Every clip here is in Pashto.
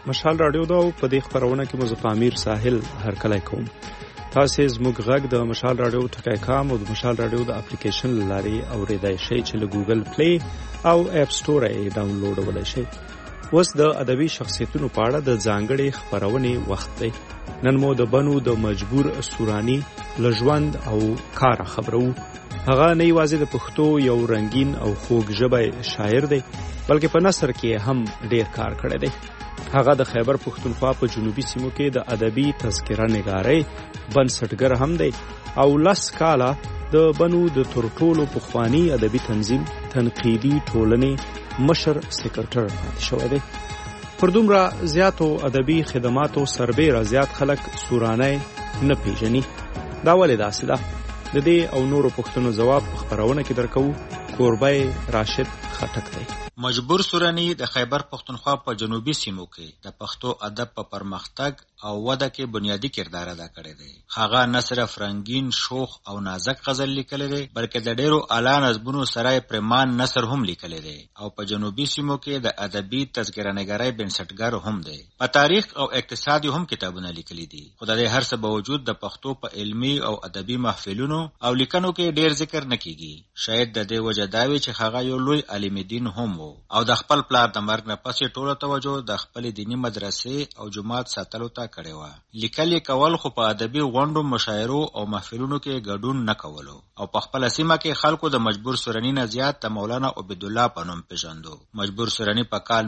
مشال رادیو دا او په دې خبرونه کې مو امیر ساحل هرکلی کوم. تاسو زموږ غږ د مشال رادیو ټکای کام او د مشال رادیو د اپلیکیشن لاري اوریدای شئ چې له ګوګل پلی او اپ سٹور یې ډاونلوډولای شئ. اوس د ادبي شخصیتونو په اړه د ځانګړې خبرونې وخت دی. نن مو د بنو د مجبور سوراني لژوند او کار خبرو. هغه نه یوازې د پښتو یو رنگین او خوږ ژبه شاعر دی بلکې په نثر کې هم ډیر کار کړی دی. هغه د خیبر پښتونخوا په جنوبي سیمو کې د ادبي تذکره نگارۍ بنسټګر هم دی او 10 کاله د بنو د ترټولو پخوانی ادبي تنظیم تنقیدي ټولنې مشر سیکرټر پاتې شوی دی. پر دومره زیاتو ادبي خدماتو سربېره زیات خلک سورانۍ نه پیژني. دا ولې داسې ده؟ د دې او نورو پوښتنو ځواب په خبرونه کې درکوو. کوربه راشد خټک دی. مجبور سوراني د خیبر پښتونخوا په جنوبي سیمو کې د پښتو ادب په پرمختګ او وده کې بنیادی کردار ادا کړی دی. هغه نه صرف رنگین، شوخ او نازک غزل لیکلی دی بلکې د ډیرو اعلی نظمونو سره پرمان نثر هم لیکلی دی او په جنوبي سیمو کې د ادبي تذکره نگارۍ بنسټګر هم دی. په تاریخ او اقتصاد هم کتابونه لیکلي دي. خو د هر څه باوجود د پښتو په علمي او ادبي محفلونو او لیکنو کې ډیر ذکر نه کیږي. شاید د دې وجه دا وي چې هغه یو لوی عالم دین هم وو او د خپل پلار د مرګ نه پسې ټوله توجه د خپل دینی مدرسې او جماعت ساتلو ته کړې و. لیکل کول خو په ادبي غونډو، مشاعرو او محفلونو کې ګډون نه کولو او په خپل سیمه کې خلکو د مجبور سوراني نه زیات د مولانا عبید الله په نوم پیژندو. مجبور سوراني په کال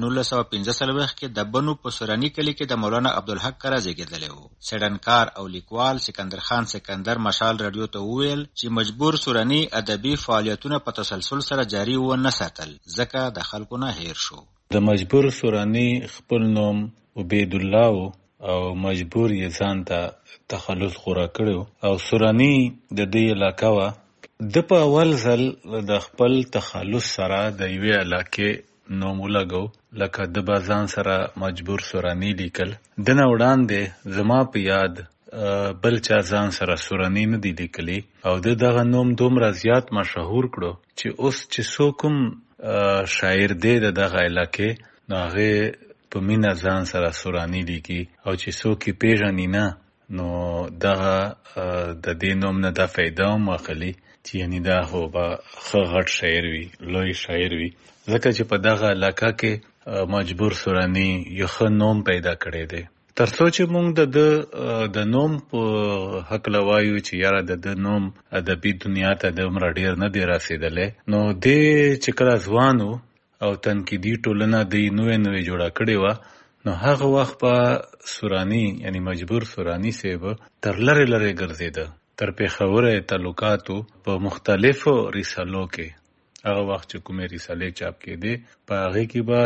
1945 کې د بنو په سوراني کلی کې د مولانا عبدالحق کره زیږیدلی و. څېړنکار او لیکوال سکندر خان سکندر مشال رادیو ته وویل چې مجبور سوراني ادبي فعالیتونه په تسلسل سره جاری و نه ساتل ځکه د خلکو نه هیر شو. د مجبور سوراني خپل نوم عبید الله او مجبور یې ځان ته تخلص غوره کړو او سوراني د دې علاقه وا د په اول ځل د خپل تخلص سره د یوې علاقې نوم ولګو لکه د بازان سره مجبور سوراني لیکل. د نه وړاندې زما په یاد بل چا ځان سره سوراني نه دی لیکلی او دغه نوم دومره زیات مشهور کړو چې اوس چې څوک شاعر دی دغه علاقې نو هغه په مینه ځان سره سوراني لیکي او چې څوک یې پیژني نه نو دغه د دې نوم نه د فایده هم اخلي چې یعنی دا خو به ښه غټ شاعر وي، لوی شاعر وي، ځکه چې په دغه علاقه کې مجبور سوراني یو ښه نوم پیدا کړی دی. تر څو چې موږ د نوم په هکله وایو چې یاره د نوم ادبي دنیا ته دومره ډېر نه دی رسېدلی نو دې چې کله ځوان و او تنقیدي ټولنه دې نوې جوړه کړې وه نو هغه وخت په سوراني یعنی مجبور سوراني صاحب تر لرې ګرځېده. تر پېښوره تعلقاتو په مختلفو رسالو کې هغه وخت چې کومې رسالې چاپ کېدې په هغې کې به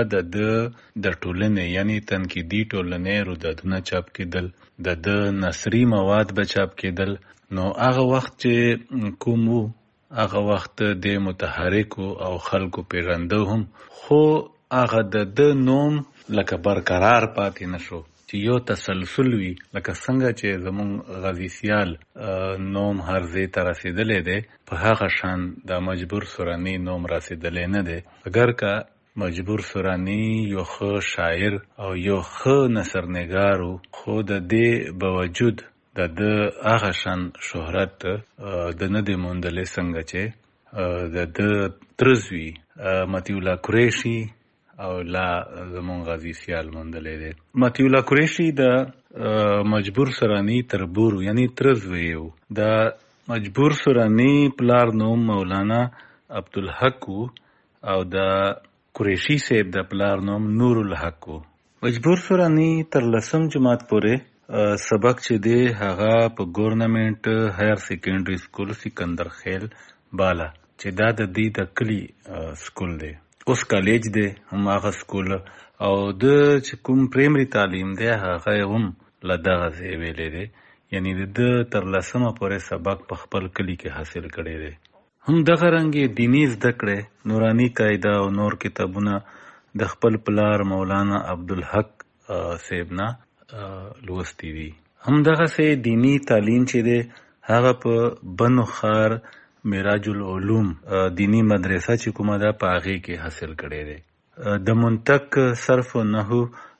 د ټولنې یعنی تنقیدي ټولنې رودادونه چاپ کېدل، د نثري مواد به چاپ کېدل. نو هغه وخت چې کوم و هغه وخت د متحرکو او خلکو پیژنده هم خو هغه د نوم لکه برقرار پاتې نشو چې یو تسلسل وي لکه څنګه چې زمون غازی سیال نوم هر ځای ته رسېدلی دی په هغه شان د مجبور سوراني نوم رسېدلی نه دی. اگر که مجبور سوراني یو ښه شاعر او یو ښه نثرنګار و خو د دې باوجود د هغه شان شهرت د نه دی موندلی څنګه چې د ترز وي مطیع الله قریشي او لا زمون غازی سیال موندلی دی. مطیع الله قریشي د مجبور سوراني تربور یعنی ترز ویو. د مجبور سوراني پلار نوم مولانا عبدالحق او د قریشي صاحب د پلار نوم نور الحق. مجبور سوراني تر 10 جماعت پورې سبق چې دی هغه په ګورنمنت هایر سیکنډري سکول سکندر خیل بالا چې دا د دې د کلی سکول دی. اوس کالج دی هم هغه سکول او د چې کوم پریمري تعلیم دی هغه هم له دغه ځای ویلی دی یعنی د تر 10 پورې سبق په خپل کلی کې حاصل کړی دی. هم دغه رنګې دیني زده کړې نوراني قاعده او نور کتابونه د خپل پلار مولانا عبدالحق صاحب نه لوستی دي. هم دغه سه دینی تعلیم چې دی هغه په بنو خار معراج العلوم دینی مدرسه چې کومه ده په هغې کې حاصل کړی دی. د منطق، صرف و نحو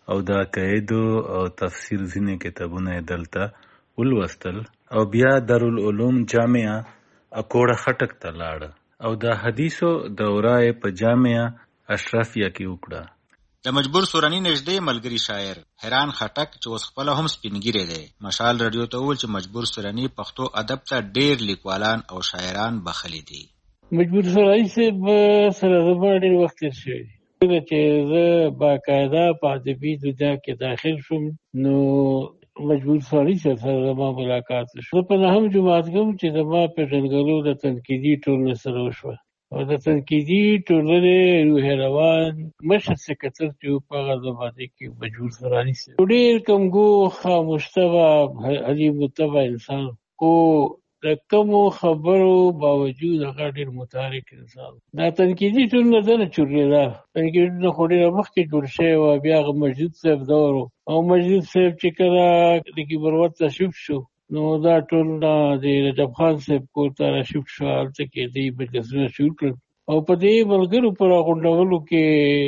او د عقایدو او تفسیر ځینې کتابونه یې دلته ولوستل او بیا دارالعلوم جامعه اکوړه خټک ته لاړه او د حدیثو دوره یې په جامعه اشرفیه کې وکړه. د مجبور سوراني نږدې ملګری شاعر حیران خټک چې اوس خپله هم سپینګیری دی مشال رادیو ته وویل چې مجبور سوراني پښتو ادب ته ډېر لیکوالان او شاعران بخښلي دي. مجبور سوراني صاحب سره زما ډېر وخت تېر شوی دی. کله چې زه باقاعده په ادبي دنیا کې داخل شوم نو مجبور سوراني صاحب سره زما ملاقات شو. زه په نهم جماعت کې وم چې زما پېژندګلو د تنقیدي ټولنې سره وشوه او د تنقیدي ټولنې روح روان مشر سکرټر چې و په هغه زمانه کې مجبور سوراني صاحب ډېر کمګو خاموش طبع حلیم طبع انسان خو د کمو خبرو باوجود هغه ډېر متحرک انسان. دا تنقیدي ټولنه دنه چورلېده تنقیدي ټولنه خو ډېره مخکې جوړ شوې وه. بیا هغه مجید صاحب دور و او مجید صاحب چې کله د کیبروت تشریف شو نو دا ټولنه د رجب خان صاحب کور ته راشیفټ شوه. هلته کې دوی مجلسونه شروع کړل او په دې ملګرو په راغونډولو کې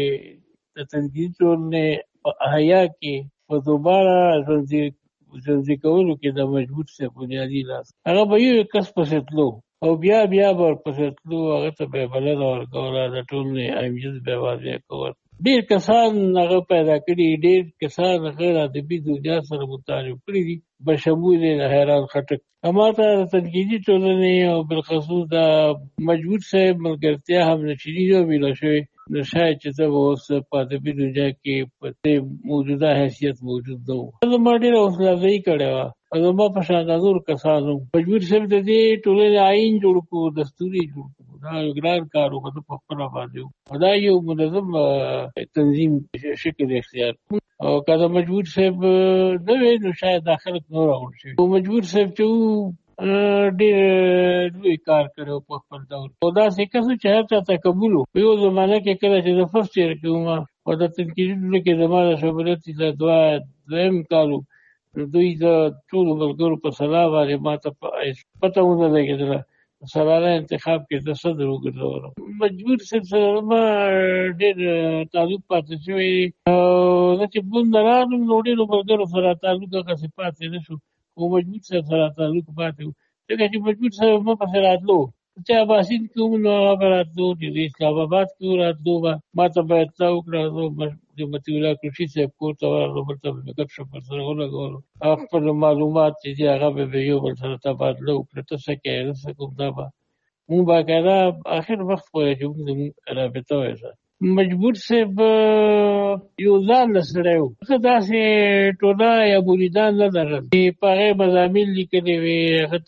د تنقیدي ټولنې په احیا کې په دوباره ژوندي کولو کې د مجبور صاحب بنیادي لاس هغه به یو کس پسې تلو او بیا به ورپسې تلو هغه ته به یې بلنه ورکوله د ټولنې اهمیت به یې واضح کول. ډېر کسان هغه پیدا کړي ډېر کسان هغه د ادبي دنیا سره متعارف کړي دي بشمول د حیران خټک. اما ته د تنقیدي ټولنې او بالخصوص د مجبور صاحب ملګرتیا هم نشیني نه میله شوې نو شاید چې زه به اوس په ادبي دنیا کې په دې موجوده حیثیت موجود نه وم. زما ډېره حوصله‌افزایي کړې وه او زما په شان نور کسانو مجبور صاحب د دې ټولنې آئین جوړ کړو دستور یې جوړ کړو. دا یو ګران کار و خو په خپله باندې و او دا یو منظم تنظیم شکل اختیار کړو او که د مجبور صاحب نه وی نو شاید دا خلک نور راغونډ شوي. مجبور صاحب چې ډېر لوی کار کړی په خپل ډول او داسې کس و چې هر چا ته قبول و. په یو زمانه کې کله چې زه فرسټ ایئر کې وم او د تنقیدي ټولنې کې زما د شمولیت دویم کال و دوی د ټولو ملګرو په سلا باندې ما ته پته ونه لګېدله سالانه انتخاب کې د صدر وګرځولم. مجبور صاحب سره زما ډېر تعلق پاتې شوی او زه چې بوم نه راغلم نو ډېرو ملګرو سره تعلق هغسې پاتې نه شو خو مجبور صاحب سره تعلق پاتې و ځکه چې مجبور صاحب ما پسې راتلو چې اباسین کې وم نو هغه به راتلو چې د اسلام آباد کې راتلو به ما ته به اطلاع وکړه د مطیع الله کلشي صاحب کور ته ورغلو بل ته به ګپ شپ ورسره ولګولو خپل معلومات چې دي هغه به یو بل سره تبادله وکړه ته څه کوې زه څه کوم دا به مونږ باقاعده آخر وخت پورې چې مونږ زمونږ رابطه وایسه. مجبور صاحب یو ځان له سړی و څه داسې ټوله یا مریدان نه لرل چې په هغې مضامین لیکلي وې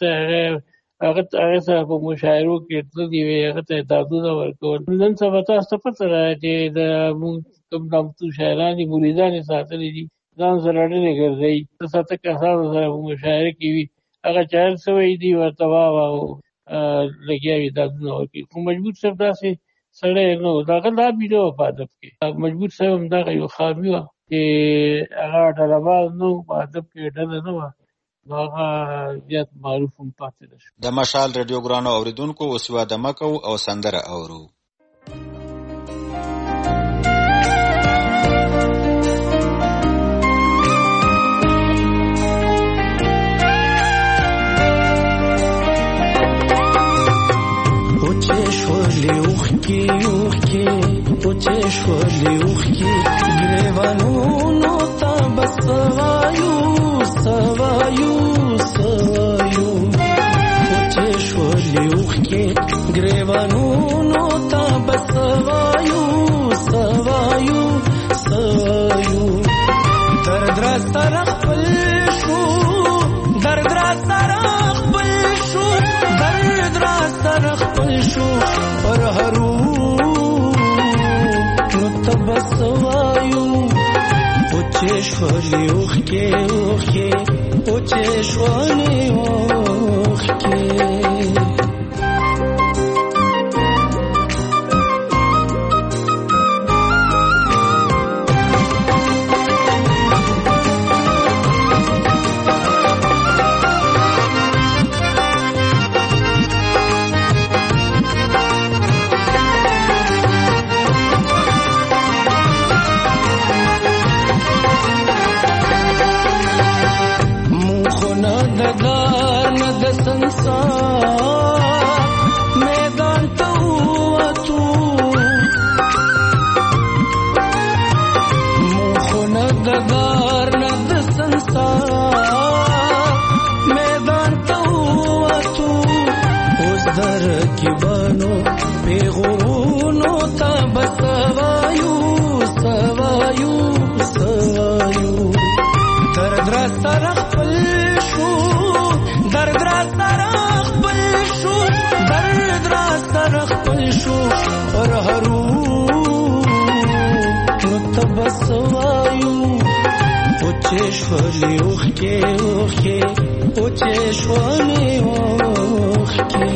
هغه سره په مشاعرو کې تللي وې هغه ته اعدادونه ورکول. نن سبا تاسو ته پته ده چې د مونږ کوم نامتو شاعران دي مریدان یې ساتلي دي ځان سره ډلې ګرځوي ساته کسانو سره په مشاعره کې وي هغه چې هر څه وایي دي ورته واه لګیا وي اعدادونه ورکوي. خو مجبور صاحب داسې سړی نه و د هغه لابي نه وه په ادب کې. مجبور صاحب همدغه یو خامي وه چې هغه ډلهباز نه و په ادب کې ډله نه وه نو هغه زیات معروف هم پاتې نه شو. د مشال رادیو ګرانو اورېدونکو اوس یوه دمه کوو او سندره اورو. ګریوانونو ته به سوایو وچې شولې اوښکې ګریوانونو ته به سوایو درد را سره خپل شو درد را سره خپل شو پر هرو بسوایو وچې شولې اوښکې وچې شولې اوښکې مخونه د دار نه د سنسار میدان ته ووتو مخونه د دار نه د سنسار میدان ته ووتو اوس در رقیبانو پیغورونو ته به سوایو سوایو سوایو درد را سره خپل شو درد را سره خپل شو درد را سره خپل شو پر هرو نو ته به سوایو اوچې شولې اوښکې اوښکې اوچې شولې اوښکې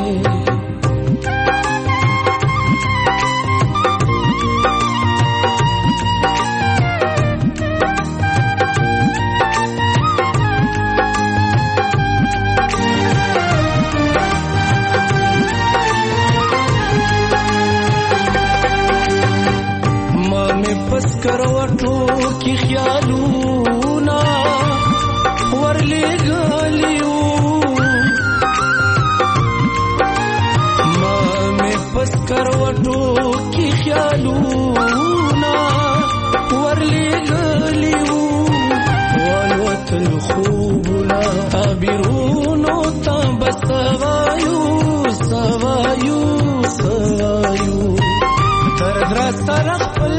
کروټو کی خیالونا ورلی غلیو ما می پس کروټو کی خیالونا ورلی غلیو والوتل خوبنا تعبیرونو تب سوایو سوایو سوایو درد را سره خپل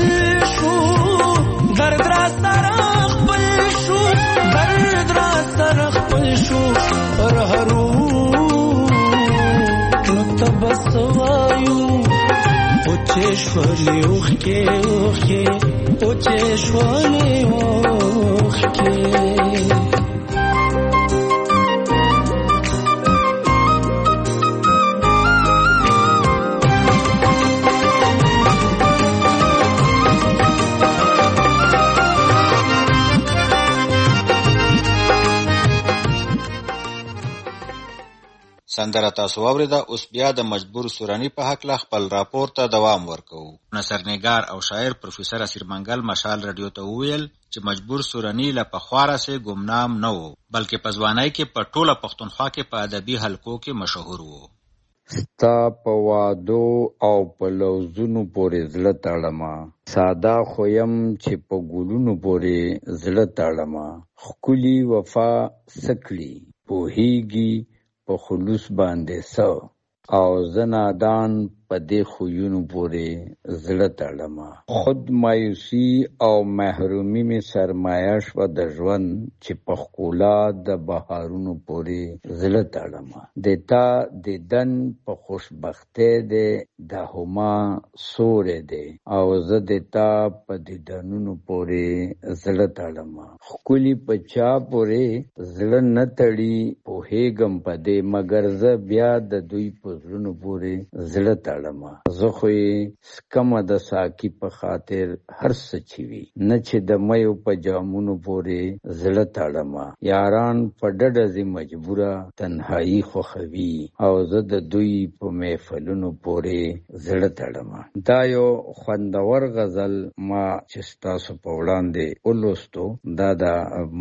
درد را سره خپل شو درد را سره خپل شو پر هرو نو ته به سوایو اوچې شولې اوښکې اوښکې اوچې شولې اوښکې سندره تاسو واوریده. اوس بیا د مجبور سوراني په هکله خپل راپور ته دوام ورکوو. نثرنګار او شاعر پروفیسر اسیر منګل مشال رادیو ته وویل چې مجبور سوراني له پخوا راهیسې ګمنام نه و، بلکې په ځوانۍ کې په ټوله پښتونخوا کې په ادبي حلقو کې مشهور و. ستا په وعدو او په لوظونو پورې زړه تړمه، ساده خو یم چې په ګلونو پورې زړه تړمه، ښکلي وفا څه کړي پوهیږي په خلوص باندې څه، او زه نادان په دې خویونو پورې زړه تړمه. خود مایوسي او محرومي مې سرمایه شوه د ژوند چې په ښکلا د بهارونو پورې زړه تړمه. د تا دیدن په خوشبختۍ دی د هما سوری دی، او زه د تا په دیدنونو پورې زړه تړمه. ښکلي په چا پورې زړه نه تړي پوهېږم په دې، مګر زه بیا د دوی په زړونو پورې زړه تړمه. زه خو یې سکمه د ساقي په خاطر هر څه چې وي، نه چې د میو په جامونو پورې زړه تړمه. یاران په ډډه ځي مجبوره تنهایي خوښوي، او زه د دوی په محفلونو پورې زړه تړمه. دا یو خوندور غزل ما چې ستاسو په وړاندې ولوستو، دا د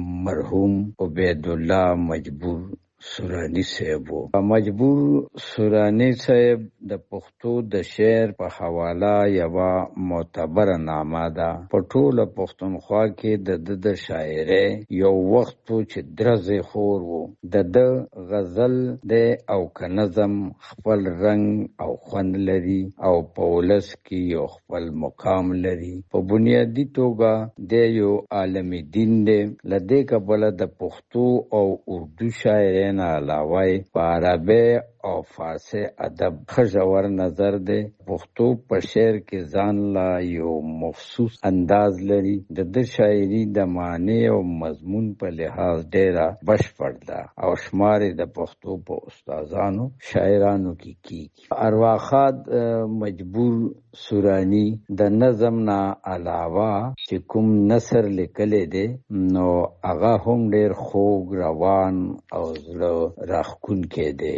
مرحوم عبیدالله مجبور سوراني صاحب و. مجبور سوراني صاحب د پښتو د شعر په حواله یوه معتبره نامه ده. په ټوله پښتونخوا کې د شاعرۍ یو وخت و چې درزې خور و. د غزل دی او که نظم خپل رنګ او خوند لري، او په ولس کې یو خپل مقام لري. په بنیادي توګه دی یو عالمي دین دی. له دې کبله د پښتو او اردو شاعرۍ نه علاوه په عربي او فارسی ادب ښه ژور نظر دی. پښتو په شعر کې ځان لا یو مخصوص انداز لري. د شاعري د معنی او مضمون په لحاظ ډیره بشپړ ده، او شمار د پښتو په استادانو شاعرانو کې کیږي. ارواښاد مجبور سوراني د نظم نه علاوه چې کوم نثر لیکلی دی، نو هغه هم ډیر خوږ، روان او زړه راښکونکی دی. یو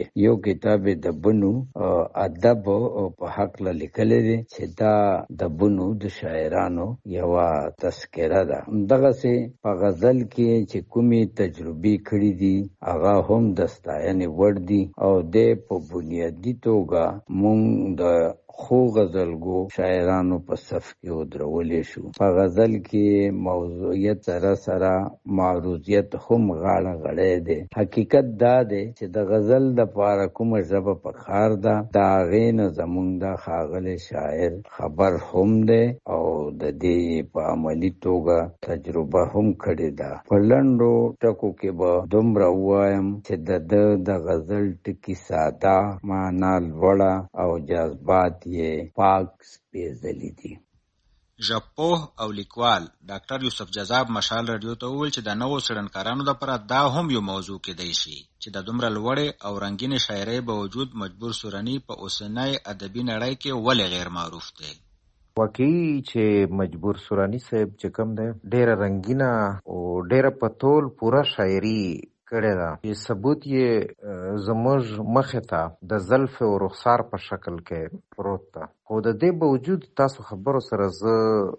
کتاب د بنو ادب په حق لیکل دي چې دا د بنو د شاعرانو یو تذکره ده. دغه سي په غزل کې چې کومي تجربي کړې دي هغه هم د ستاینې وړ دي او د په بنیادی توګه مونږ د خو غزلګو شاعرانو په صف کې ودرولې شو. په غزل کې موضوعیت سره معروضیت هم غاړه غړې ده. حقیقت دا ده چې د غزل د پاره کومه ژبه په کار ده دا غین زمونږ د خاغله شاعر خبر هم ده او د دې په عملی توګه تجربه هم کړې ده. په لنډو ټکو کې به دومره وایم چې د غزل ټکی ساده معنا لوړه او جذبات پاک سپیڅلي دي. ژبپوه او لیکوال ډاکټر یوسف جذاب مشال رادیو ته وویل چې د نوو څېړنکارانو لپاره دا هم یو موضوع کېدای شي چې د دومره لوړې او رنګینې شاعرۍ باوجود مجبور سوراني په اوسنۍ ادبي نړۍ کې ولې غیر معروف دی. واقعي چې مجبور سوراني صاحب چې کوم دی ډېره رنګینه او ډېره په تول پوره شاعري کړی ده چې ثبوت یې زموږ مخې ته د زلف او رخسار په شکل کې پروت ده. خو د دې باوجود تاسو خبرو سره زه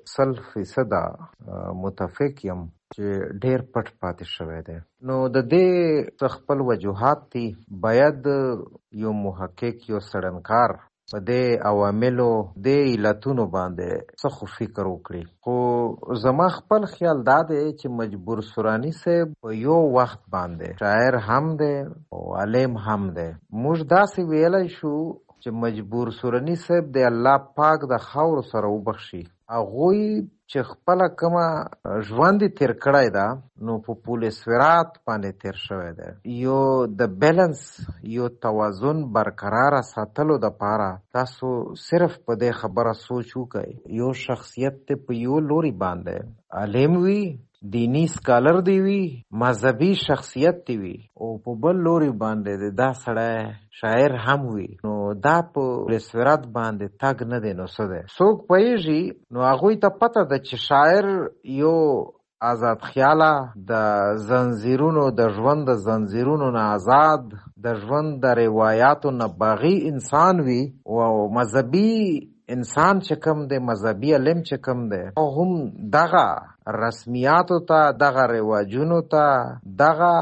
100% متفق یم چې ډېر پټ پاتې شوی دی. نو د دې خپل وجوهات دي. باید یو محقق یو څېړنکار په دې عواملو د علتونو باندې څه خو فکر وکړي. خو زما خپل خیال دا دی چې مجبور سوراني صاحب په یو وخت باندې شاعر هم دی او عالم هم دی. موږ داسې ویلی شو چې مجبور سوراني صاحب د الله پاک د خاورو سره وبخشي. هغوی چې خپله کومه ژوند تیر کړی ده نو په پول صراط باندې تیر شوی دی. یو د بیلنس یو توازن برقراره ساتلو دپاره تاسو صرف په دې خبره سوچ وکئ. یو شخصیت ته په یو لوري باندې عالم وي، دینی سکالر دی وي، مذهبي شخصیت دی وي او په بل لوري باندې دا سړی شاعر هم وي. نو دا په صراط باندې تګ نه دی. نو څه دی څوک پوهېږي نو هغوی ته پته ده چې شاعر یو آزاد خیاله د زنځیرونو د ژوند د زنځیرونو نه آزاد د ژوند د روایاتو نه باغی انسان وي او مذهبي انسان چې کوم دی مذهبي علم چې کوم دی او هم دغه رسمیاتو ته دغه رواجونو ته دغه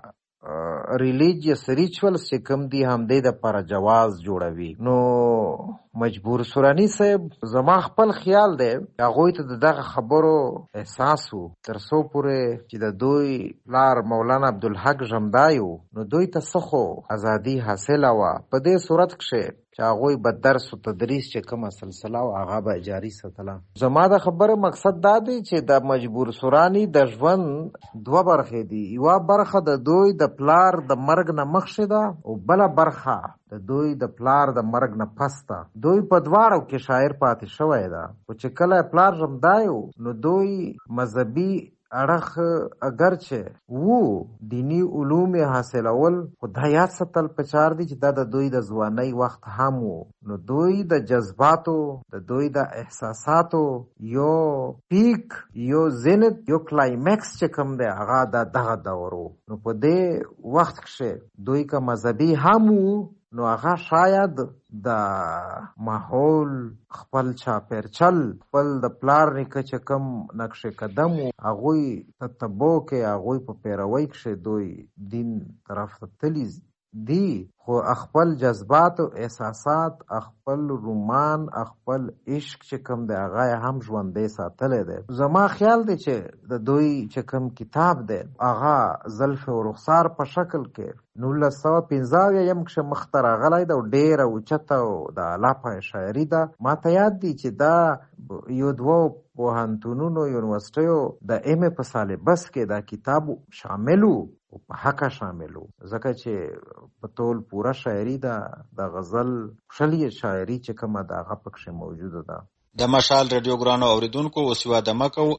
ریلیجیس ریچولز چې کوم دی همدې دپاره جواز جوړوي. نو مجبور سوراني صاحب زما خپل خیال دی هغوی ته د دغه خبرو احساس و تر څو پورې چې د دوی پلار مولانا عبدالحق ژمدای و نو دوی ته څه خو ازادي حاصله وه. په دې صورت کښې چې هغوی به درس و تدریس چې کومه سلسله و هغه به جاري ساتله. زما د خبرې مقصد دا دی چې د مجبور سوراني د ژوند دوه برخې دي. یوه برخه د دوی د پلار د مرګ نه مخکې ده او بله برخه د دوی د پلار د مرګ نه پس ده. دوی په دواړو کې شاعر پاتې شوی ده. خو چې کله پلار ژمدای و نو دوی مذهبي اړخ اگرچه وو دینی علوم حاصلول خو دا یاد ساتل پکار دي چې دا د دوی د ځوانۍ وخت هم وو. نو دوی د جذباتو د دوی د احساساتو یو پیک یو زینت یو کلایمکس چې کوم دی هغه د دغه دور وو. نو په دې وخت کښې دوی که مذهبي هم وو نو هغه شاید د ماحول خپل چاپیرچل خپل د پلار نیکه چې کوم نقش قدم و هغوی تتبع کې هغوی په پیروۍ کښې دوی دین طرف ته تلي دي. خو خپل جذبات او احساسات خپل رومان خپل عشق چې کوم دی هغه هم ژوندی ساتلی دی. زما خیال دی چې د دوی چې کوم کتاب دی هغه زلف او رخسار په شکل کې 1915 کښې مخته راغلی دی او ډېره اوچته او د اعلی پایه شاعري ده. ما ته یاد دی چې دا یو دوه پوهنتونونو یونیورسټیو د ایم په سالبس کې دا کتاب شامل و او په حقه شامل و ځکه چې په ټول پوره شاعري ده د غزل شلې شاعري چې کومه ده هغه پکښې موجوده ده. د مشال رادیو ګرانو اوریدونکو اوس یوه دمه کوو.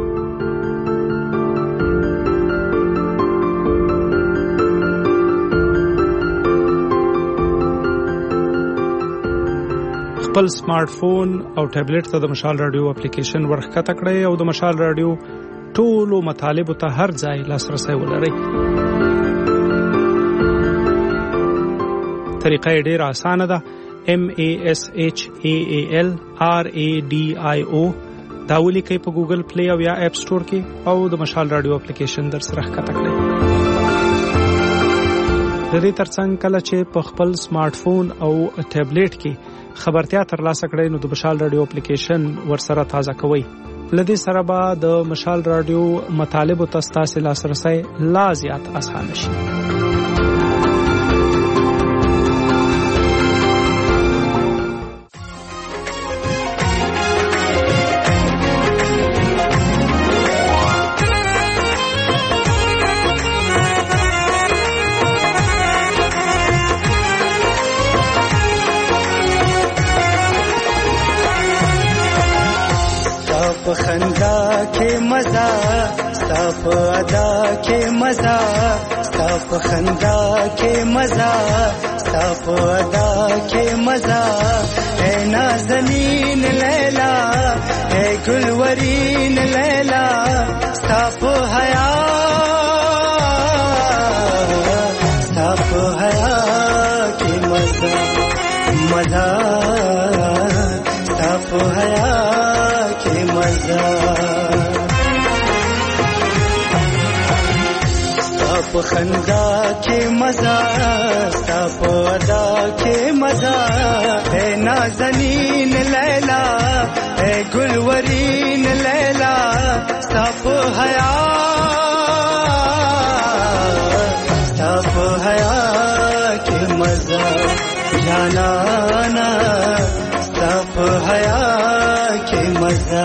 خپل سمارټ فون او ټابلیټ ته د مشال رادیو اپلیکیشن ورښکته کړئ او د مشال رادیو ټولو مطالبو ته هر ځای لاسرسی ولرئ. طریقه یې ډیره اسانه ده. MASHAALRADIO دا ولیکئ په ګوګل پلی او یا اپ سٹور کې او د مشال رادیو اپلیکیشن در سره ښکته کړئ. د دې ترڅنګ کله چې په خپل سمارټ فون او ټابلیټ کې خبرتیا ترلاسه کړئ نو د مشال رادیو اپلیکیشن ورسره تازه کوئ. لدې سره به د مشال رادیو مطالب ته ستاسو لاسرسي لا زیات اسانه شي. खंदा के मजा साफ अदा के मजा साफ खंदा के मजा साफ अदा के मजा है नाज़नीन लैला है गुलवरीन लैला साफ हया के मजा मजा साफ हया के मजा साफ खंदा के मजा साफ अदा के मजा है नाज़नीन लैला है गुलवरीन लैला साफ हया के मजा जाना साफ हया के मजा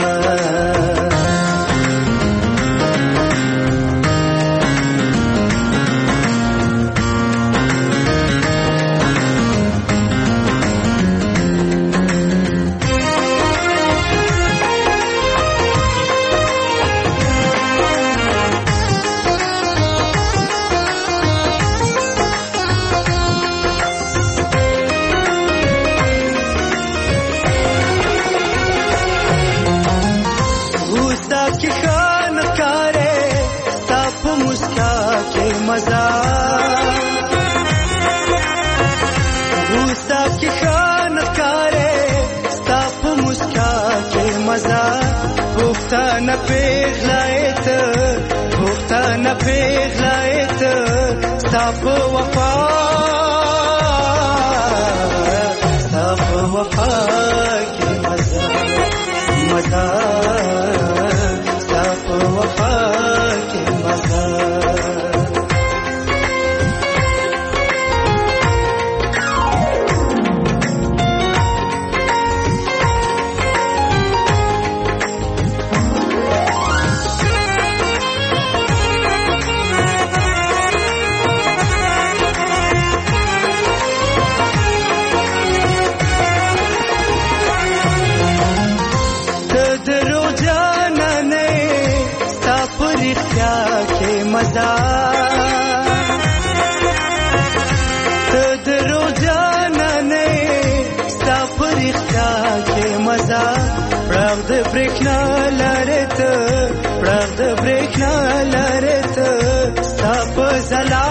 मजा गुस्सा की खान कारे साफ मुस्का के मजा भूखता न पिघलायत साफ वफा के मजा मजा साफ वफा के मजा मजा दरो जाना नहीं साफ रिख्ता के मजा प्रद ब्रेकना लड़त साफ जला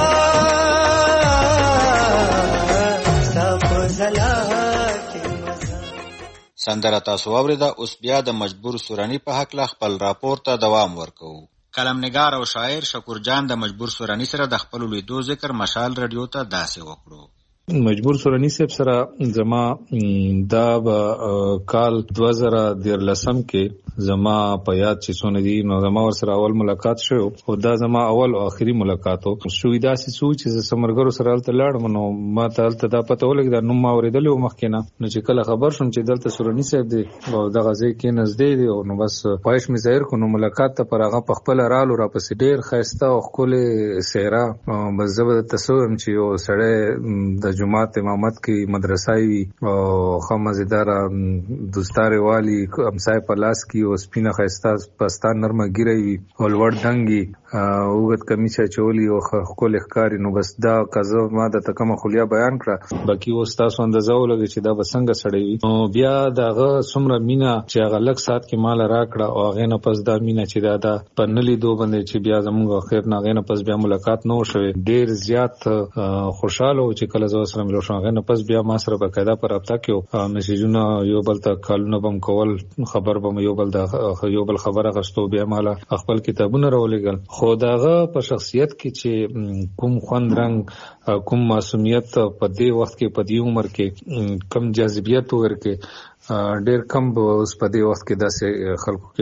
के मजा. سندره تاسو واوریده. اوس بیا د مجبور سورانی په حق لا خپل راپور ته دوام ورکوو. کلمنګار او شاعر شکور جان د مجبور سورانی سره د خپل لیدو ذکر مشال رادیو ته داسې وکړو. مجبور سورانی صاحب سره زما دا کال 2013 کې زما په یاد چې څونه دي نو زما ور سره اول ملاقات شو او دا زما اول او اخري ملاقات و. شوې داسې سوچ چې سمرګرو سره تل لاړم نو ما ته دا پته ولګی دا نو ما اوریدل او مخکینه نو چې کله خبر شوم چې دلته سورانی صاحب دی او د غزي کې نږدې دی او نو بس پایش می ظاهر کو نو ملاقات ته پر هغه په خپل رالو را پسې ډیر خسته او خپل سیرا بس زبر تصور چې یو سړی د جمعات امامت کی مدرسای او خمزدار دوستاره والی همسای پلاس کی او سپینه خسته پستان نرمه ګیری او لوړ دنګي وګت کمیس چولی او خپل ښکاری نو بس دا کزه ما د تکمه خلیا بیان کړه باقي اوس تاسو اندازه ولګی چې دا بسنګ سړی وي نو بیا داغه څومره مینا چې هغه لک سات کې مال راکړه او هغه نه پس دا مینا چې دا پنلې دوه باندې چې بیا زموږ خیر نه غنه پس بیا ملاقات نو شوه ډیر زیات خوشاله او چې کله زو سره ملو شو غنه پس بیا ما سره بقاعده پر رابطه کېو میسجونه یو بل ته کالونه بم کول خبر بم یو بل خبره غشتو بیا مال خپل کتابونه راولېګل خو داغه په شخصیت کې چې کوم خوند رنگ کوم معصومیت په دې وخت کې په دې عمر کې کم جاذبیت ورکه ډیر کم اوس په دې وخت کې داسې خلکو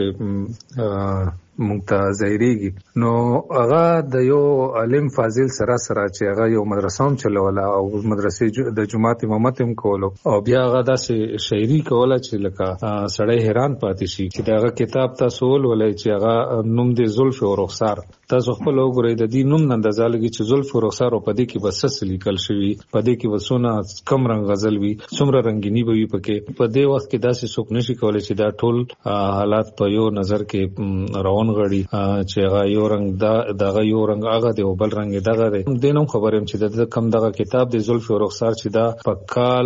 کې مونږ ته ظاهريږي نو هغه د یو عالم فاضل سره چې هغه یو مدرسه هم چلوله او مدرسې د جماعت امامت هم کولو او بیا هغه داسې شاعري کوله چې لکه سړی حیران پاتې شي چې داغه کتاب تاسو ولولئ چې هغه نوم دی زلف او رخسار تاسو خپل وګورئ د دې نوم نه اندازه لګي چې زلف او رخسار په دې کې بس لیکل شوی په دې کې وسونه کم رنگ غزل وي څومره رنگینی به وي پکې په دې وخت کې داسې څوک نشي کولای چې دا ټول حالات په یو نظر کې روان غړي چې هغه یو رنگ دغه یو رنگ هغه دی او بل رنگ دغه دی دینم خبرم چې د کم دغه کتاب د زلف او رخسار چې دا په کال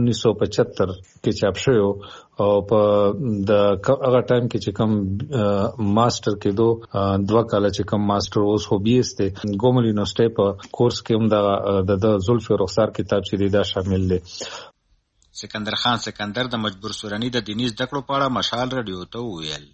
1975 کې چاپ شوی او په د هغه ټایم کې چې کم ماستر کې دوه کال چې کم ماستر اوس خو بیسته ګومل یونیورسيټي په کورس کې هم د زلف او رخسار کتاب چې دا شامل دی سکندر خان سکندر د مجبور سورانی د دیني زده کړو په اړه مشال رادیو ته ویل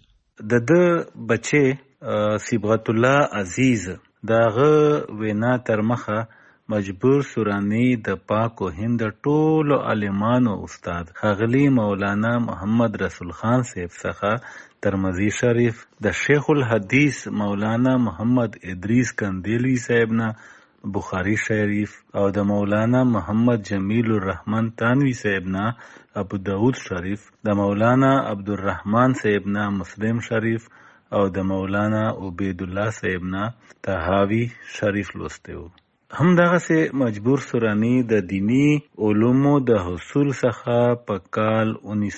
د بچي صبغت الله عزیز داغه وینا تر مخه مجبور سورانی د پاک او هند ټولو عالمانو استاد ښاغلي مولانا محمد رسول خان صاحب څخه ترمذی شریف د شیخ الحدیث مولانا محمد ادریس کندیلی صاحب نه بخاری شریف او د مولانا محمد جمیل الرحمن تانوی صاحب نه ابو داود شریف د مولانا عبدالرحمن صاحب نه مسلم شریف او د مولانا عبید الله صاحب نه طحاوی شریف لوسته وو همدغه سه مجبور سورانی د دینی علومو د حصول څخه په کال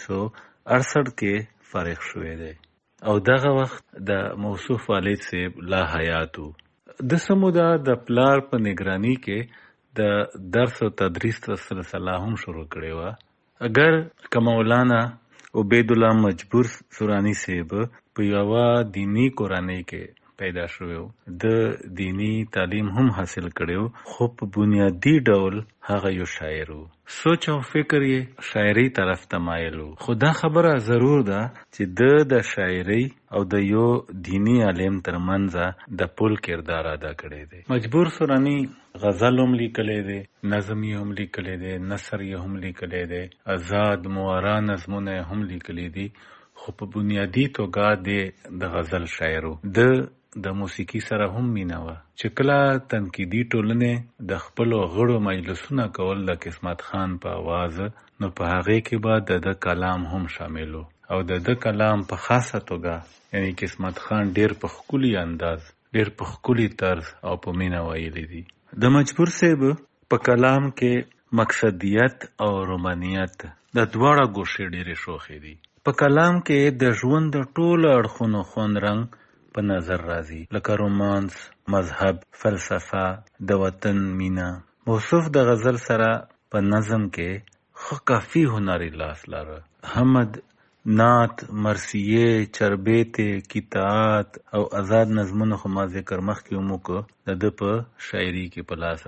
1968 کې فارغ شوی دی او دغه وخت د موصوف والد صاحب لا حیاتو د سمودا د پلار په نگرانی کې د درس او تدریس سلسله هم شروع کړې و اگر مولانا عبید الله مجبور سورانی صاحب په یو دینی قرآنی کې پیدا شوی د دینی تعلیم هم حاصل کړو خو په بنیادی ډول هغه یو شاعر و سوچ او فکر یې شاعری طرف ته مایل و خدا خبره ضرور ده چې د شاعری او د یو دینی عالم ترمنځ د پل کردار ادا کړی دی مجبور سورانی غزل هم لیکلې دی نظم یې هم لیکلې دی نثر یې هم لیکلې دی آزاد موارا نظمونه هم لیکلې دي خو په بنیادی توګه د غزل شاعر د موسیقي سره هم مینا و چې کله تنقیدی ټولنې د خپل غړو مجلسونه کول د قسمت خان په आवाज نو په هغه کې بعد د کلام هم شامل او د کلام په خاصه توګه یعنی قسمت خان ډیر په خولي انداز ډیر په خولي طرز او په مینا ویلي دي د مجبور صاحب په کلام کې مقصدیت او رومانیت د دواړه ګوشې ډېرې شوخې دي په کلام کې د ژوند د ټولو اړخونو خوند رنګ په نظر راځي لکه رومانس مذهب فلسفه د وطن مینا موصوف د غزل سره په نظم کې خو کافی هنري لاس لاره حمد نعت مرثیه چربیت کتات او آزاد نظمونه خو ما ذکر مخکې وموکو د په شاعري کې په لاس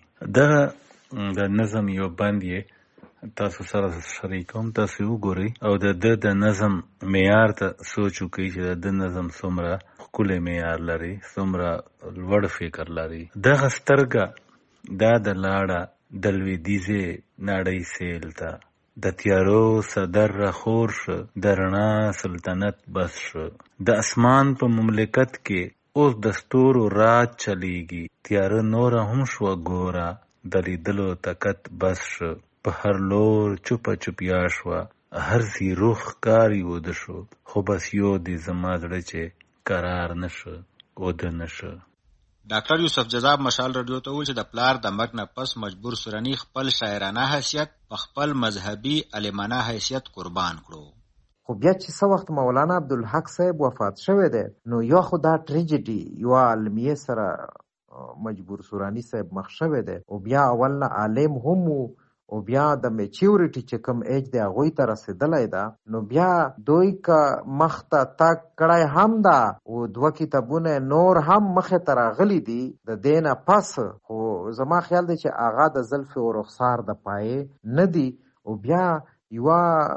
راځي د نظم یو بند یې تاسو سره شریکوم تاسو وګورئ او د نظم معیار ته سوچ وکړئ چې د نظم څومره ښکلی معیار لري څومره لوړ فکر لري دغه سترګه دا د لاړه د لویدیځې نړۍ سیل ته د تیارو صدر راخور شه د رڼا سلطنت بس شه د اسمان په مملکت کې اوس د ستورو راج چلیږي تیاره نوره هم شوه ګوره د لیدلو طاقت بس شه په هر لور چوپه چوپیا شوه هر سی روح کاری وده شو خو بس یو دی زما زړه چې قرار نشه وده نشه ډاکټر یوسف جذاب مشال رادیو ته وویل چې د پلار د مرګ نه پس مجبور سورانی خپل شاعرانه حیثیت په خپل مذهبي عالمانه حیثیت قربان کړو خو بیا چې څه وخت مولانا عبدالحق صاحب وفات شوی دی نو یا خو دا ټریجډي یو عالمیه سره مجبور سورانی صاحب مخ شوی دی او بیا اول نه عالم هم او بیا د میچورټی چې کوم ایج دی هغوی ته رسېدلی ده نو بیا دوی که مخته تګ کړی هم ده او 2 کتابونه نور هم مخې ته راغلي دي د دې نه پس خو زما خیال دی چې هغه د زلف او رخسار د پایې نه دي او بیا یوه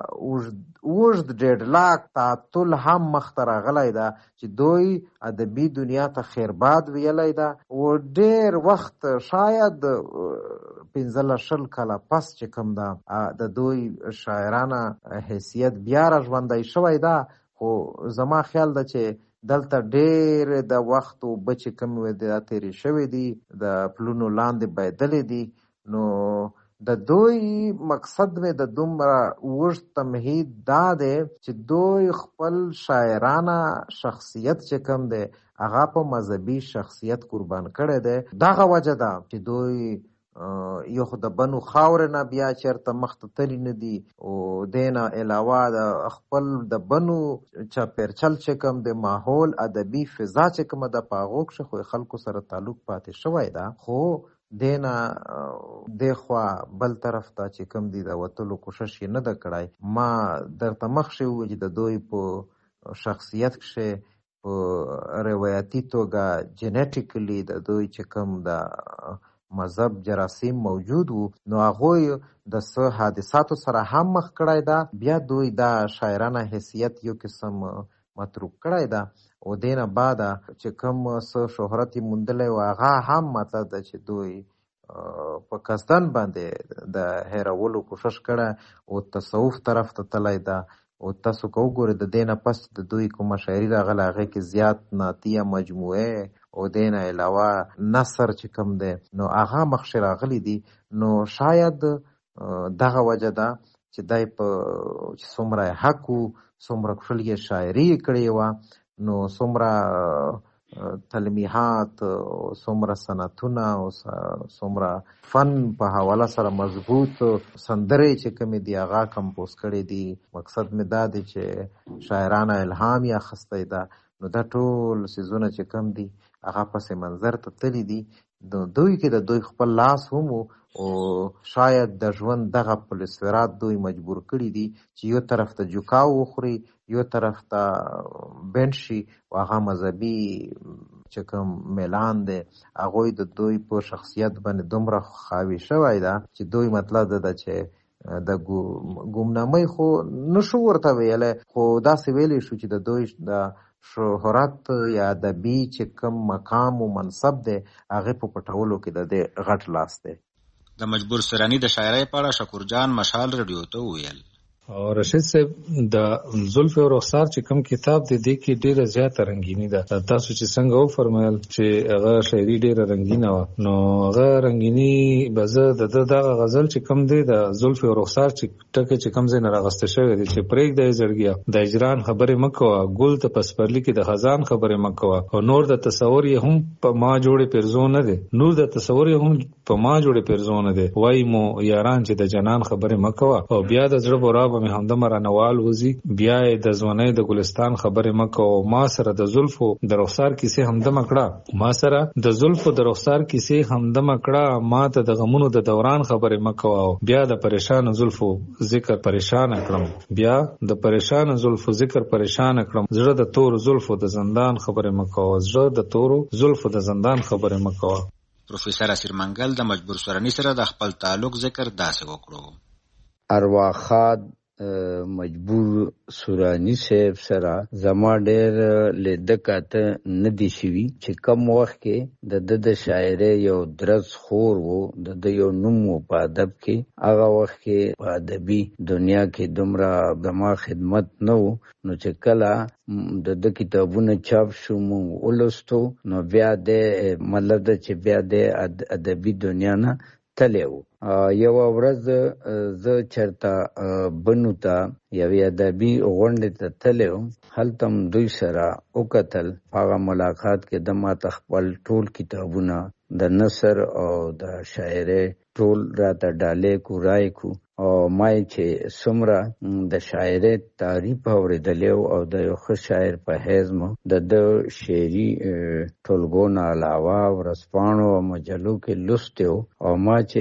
اوږد ډیډلاک تعطل هم مخته راغلی ده چې دوی ادبي دنیا ته خیرباد ویلی ده او ډېر وخت شاید 15-20 کاله پس چې کوم ده د دوی شاعرانه حیثیت بیا را ژوندی شوی ده خو زما خیال ده چې دلته ډېر د وخت اوبه چې کوم وې دا تېرې شوې دي د پلونو لاندې بهېدلې دي نو د دوی مقصد مې د دومره اوږد تمهید دا دی چې دوی خپل شاعرانه شخصیت چې کوم دی هغه په مذهبي شخصیت قربان کړی دی دغه وجه ده چې دوی یو خو د بنو خاورې نه بیا چېرته مخته تلي نه دي او دې نه علاوه د خپل د بنو چاپېرچل چې کوم د ماحول ادبي فضا چې کومه ده په هغو کښې خو خلکو سره تعلق پاتې شوی ده خو دینا دیخوا بل طرف ته چې کوم دي د وتلو کوشش یې نه ده کړی ما درته مخکې وویل چې د دوی په شخصیت کښې په روایتي توګه جینیټیکلی د دوی چې کوم د مذهب جراثیم موجود وو نو هغوی د څه حادثاتو سره هم مخ کړی ده بیا دوی دا شاعرانه حیثیت یو قسم متروک کړی ده او دینه بعده چې کوم څه شهرت یې موندلی و هغه هم مطلب ده چې دوی په قصدن باندې د هیرولو کوشش کړی او تصوف طرف ته تللی ده او تاسو که وګورئ د دې نه پس د دوی کومه شاعري راغله هغې کې زیات نعتیه مجموعې او دې نه علاوه نثر چې کوم دی نو هغه مخکې راغلي دي نو شاید دغه وجه ده چې دی په څومره یې حق و څومره کښل یې شاعري یې کړې وه نو څومره تلمیحات څومره سنتونه او څومره فن په حواله سره مضبوط سندرې چې کومې دي هغه کمپوز کړې دي مقصد مې دا دی چې شاعرانه الهام یې اخیستی ده نو دا ټول څیزونه چې کم دي هغه پسې منظر ته تللی دي دوی کې د دوی خپل لاس هم او شاید د ژوند دغه پلسفرات دوی مجبور کړي دي چې یو طرف ته جوکاو وخوري یو طرف ته بند شي او هغه مذهبي چې کوم میلان دی هغوی د دوی په شخصیت باندې دومره خاوي شوی ده چې دوی مطلب ده چې د ګمنامۍ خو نشو ورته ویلی خو داسې ویلی شو چې د دوی د شهرت یا ادبي چې کوم مقام و منصب دی هغې په پټولو کې د دې غټ لاس دی د مجبور سوراني د شاعرۍ په اړه شکور جان مشال رادیو ته وویل او رشید صاحب د زلف او رخسار چې کوم کتاب دی دې کې ډیره زیاته رنگینی ده تاسو چې څنګه و فرمایل چې هغه شاعري ډیره رنگینه و نو هغه رنگینی بزه د دغه غزل چې کوم دی د زلف او رخسار چې ټکه چې کوم زین راغسته شوی دی چې پرېږ د زړګیا د اجران خبرې مکوه ګل ته پسپرلی کې د خزان خبرې مکوه او نور د تصور یې هم په ما جوړې پیرزو نه دی نور د تصور یې هم په ما جوړې پیرزو نه دی وای مو یاران چې د جنان خبرې مکوه او بیا د زړه براب مې همدمه رانوال وزي بیا یې د ځوانۍ د ګلستان خبرې مکوه ما سره د زلفو د رخسار کیسې همدمه کړه ما سره د زلفو د رخسار کیسې همدمه کړه ما ته د غمونو د دوران خبرې مکوه بیا د پریشان زلفو ذکر پریشان کړم بیا د پریشان زلفو ذکر پریشان کړم زړه د تور زلفو د زندان خبرې مکوه زړه د تور زلفو د زندان خبرې مکوه پروفیسور اسیر منګل د مجبور سوراني سره د خپل تعلق ذکر داسې وکړو ارواخاد مجبور سورانی صاحب سره زما ډېر لیده کاته نه دي شوي چې کم وخت کې د شاعرۍ یو درز خور و د یو نوم و په ادب کې هغه وخت کې په ادبي دنیا کې دومره زما خدمت نه و نو چې کله د کتابونه چاپ شو مونږ ولوستو نو بیا د مطلب ده چې بیا د ادبي دنیا نه تلی و یو ورځ زه چېرته بنو ته یوې ادبي غونډې ته تلی وم هلته هم دوی سره وکتل هغه ملاقات کې د ماته خپل ټول کتابونه د نثر او د شاعرۍ ټول راته ډالۍ کو رای کو او ما چې څومره د شاعرۍ تعریف اوریدلی او د یو ښه شاعر په حیث مو د شعري ټولګو نه علاوه ورځپاڼو او مجلو کې لوستی او ما چې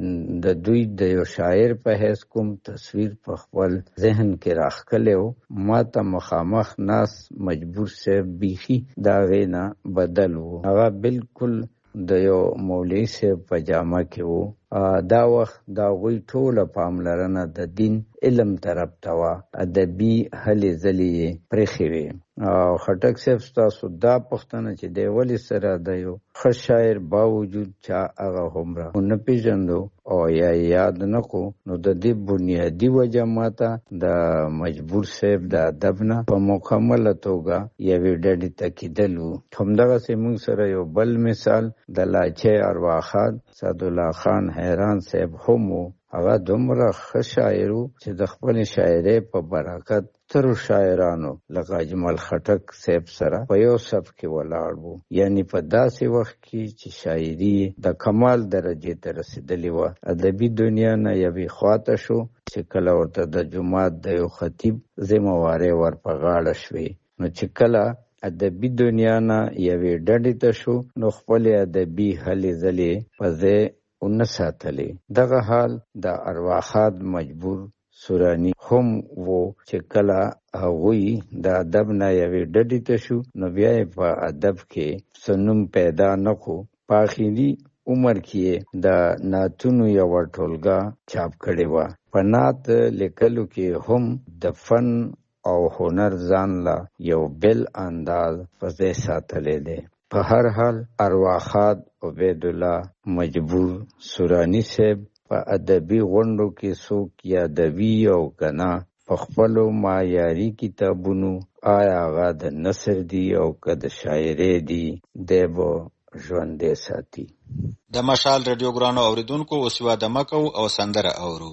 د دوی د یو شاعر په حیث کوم تصویر په خپل ذهن کې راښکلی و، ما ته مخامخ ناس مجبور صاحب بیخي د هغې نه بدل و. هغه بالکل د یو مولوي صاحب په جامه کې و. دا وخت د هغوی ټوله پاملرنه د دین علم طرف ته وه، ادبي هلې ځلې یې پرېښې وې. او خټک صاحب ستاسو دا پوښتنه چې دی ولې سره د یو ښه شاعر باوجود چا هغه هومره ونه پېژندو او یا یاد نه کو، نو د دې بنیادي وجه ماته د مجبور صاحب د ادب نه په مکمله توګه یوې ډډې ته کېدلو. همدغسې موږ سره یو بل مثال د لاچي ارواخان سعدالله خان حیران صاحب هم و. هغه دومره ښه شاعر و چې د خپل شاعرۍ په برکت تر شاعرانو لکه اجمل خټک صاحب سره په یو صف کې ولاړ وو. یعنی په داسې وخت کې چې شاعري د کمال درجې ته رسېدلې وه، ادبي دنیا نه یوې خواته شو چې کله ورته د جومات د یو خطیب ذمهوارۍ ور په غاړه شوې، نو چې کله ادبي دنیا نه یوې ډډې ته شو نو خپلې ادبي هلې ځلې په ځای ونه ساتلې. دغه حال د ارواښاد مجبور سوراني هم وو چې کله هغوی د ادب نه یوې ډډې ته شو نو بیا یې په ادب کې څه نوم پیدا نه کړو. په آخري عمر کې د نعتونو یوه ټولګه چاپ کړې وه. په نعت لیکلو کې هم د فن او هنر ځان له یو بل انداز په ځای ساتلی دی. په هر حال ارواښاد عبیدالله مجبور سوراني صاحب په ادبي غونډو کې څوک یادوي او کنه په خپلو معیاري کتابونو، آیا هغه د نثر دي او که د شاعرۍ دي، دی به ژوندی ساتي. د مشال رادیو ګرانو اوریدونکو، اوس یوه دمه کوو او سندره اورو.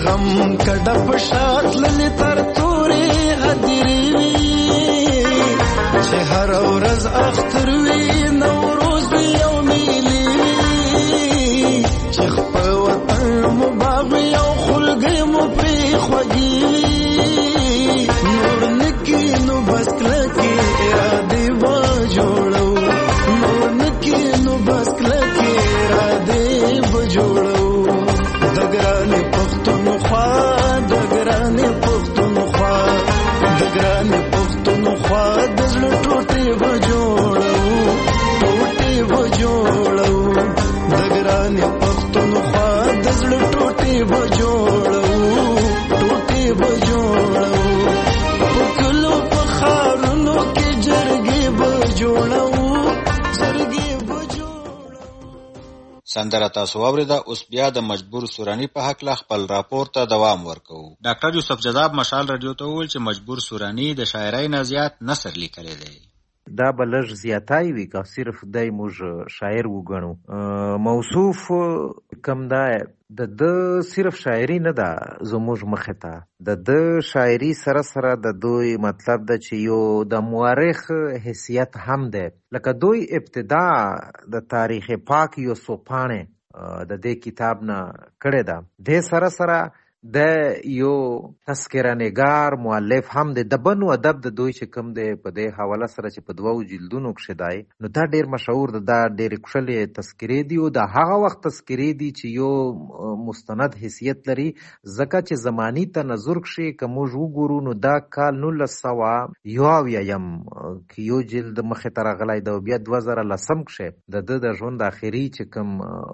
غم کډه په شات للی تر تورې هدیرې وي چې هر ورځ اختر وي نوروز وي او میلې وي چې خپل وطن مو باغ وي او خلګۍ مو پرې خوږې وي نور نکي نو بس کلکې ارادې به جوړو نور نکي نو بس کلکې ارادې به جوړو د ګرانې پښتونخوا د ګرانې پښتونخوا د ګرانې پښتونخوا د زړه ټوټې به جوړو ټوټې به جوړو د ګرانې پښتونخوا د زړه ټوټې به جوړو ټوټې به جوړو په کلو په ښارونو کې جرګې به جوړو جرګې به جوړو. سندره تاسو واورېده. اوس بیا د مجبور سوراني په هکله خپل راپور ته دوام ورکوو. ډاکټر یوسف جذاب مشال رادیو ته وویل چې مجبور سوراني د شاعرۍ نه زیات نثر لیکلی دی. دا به لږ زیاتی وي که صرف دی موږ شاعر وګڼو. موصوف کم دا د صرف شاعري نه ده زموږ مخې ته، د شاعري سره سره د دوی مطلب ده چې یو د مورخ حیثیت هم دی. لکه دوی ابتدا د تاریخ پاک یو سوپاڼې د دې کتاب نه کړې ده. د سره سره د یو تذکره نگار مؤلف هم دی. د بنو ادب د دوی چې کوم دی په دې حواله سره چې په 2 جلدونو کښې دی نو دا ډېر مشهور ده. دا ډېرې کښلې تذکرې دي او د هغه وخت تذکرې دي چې یو مستند حیثیت لري، ځکه چې زماني تنظر کښې که موږ وګورو نو دا کال 1971 کې یو جلد مخې ته راغلی ده او بیا 2010 کښې د ده د ژوند آخري چې کوم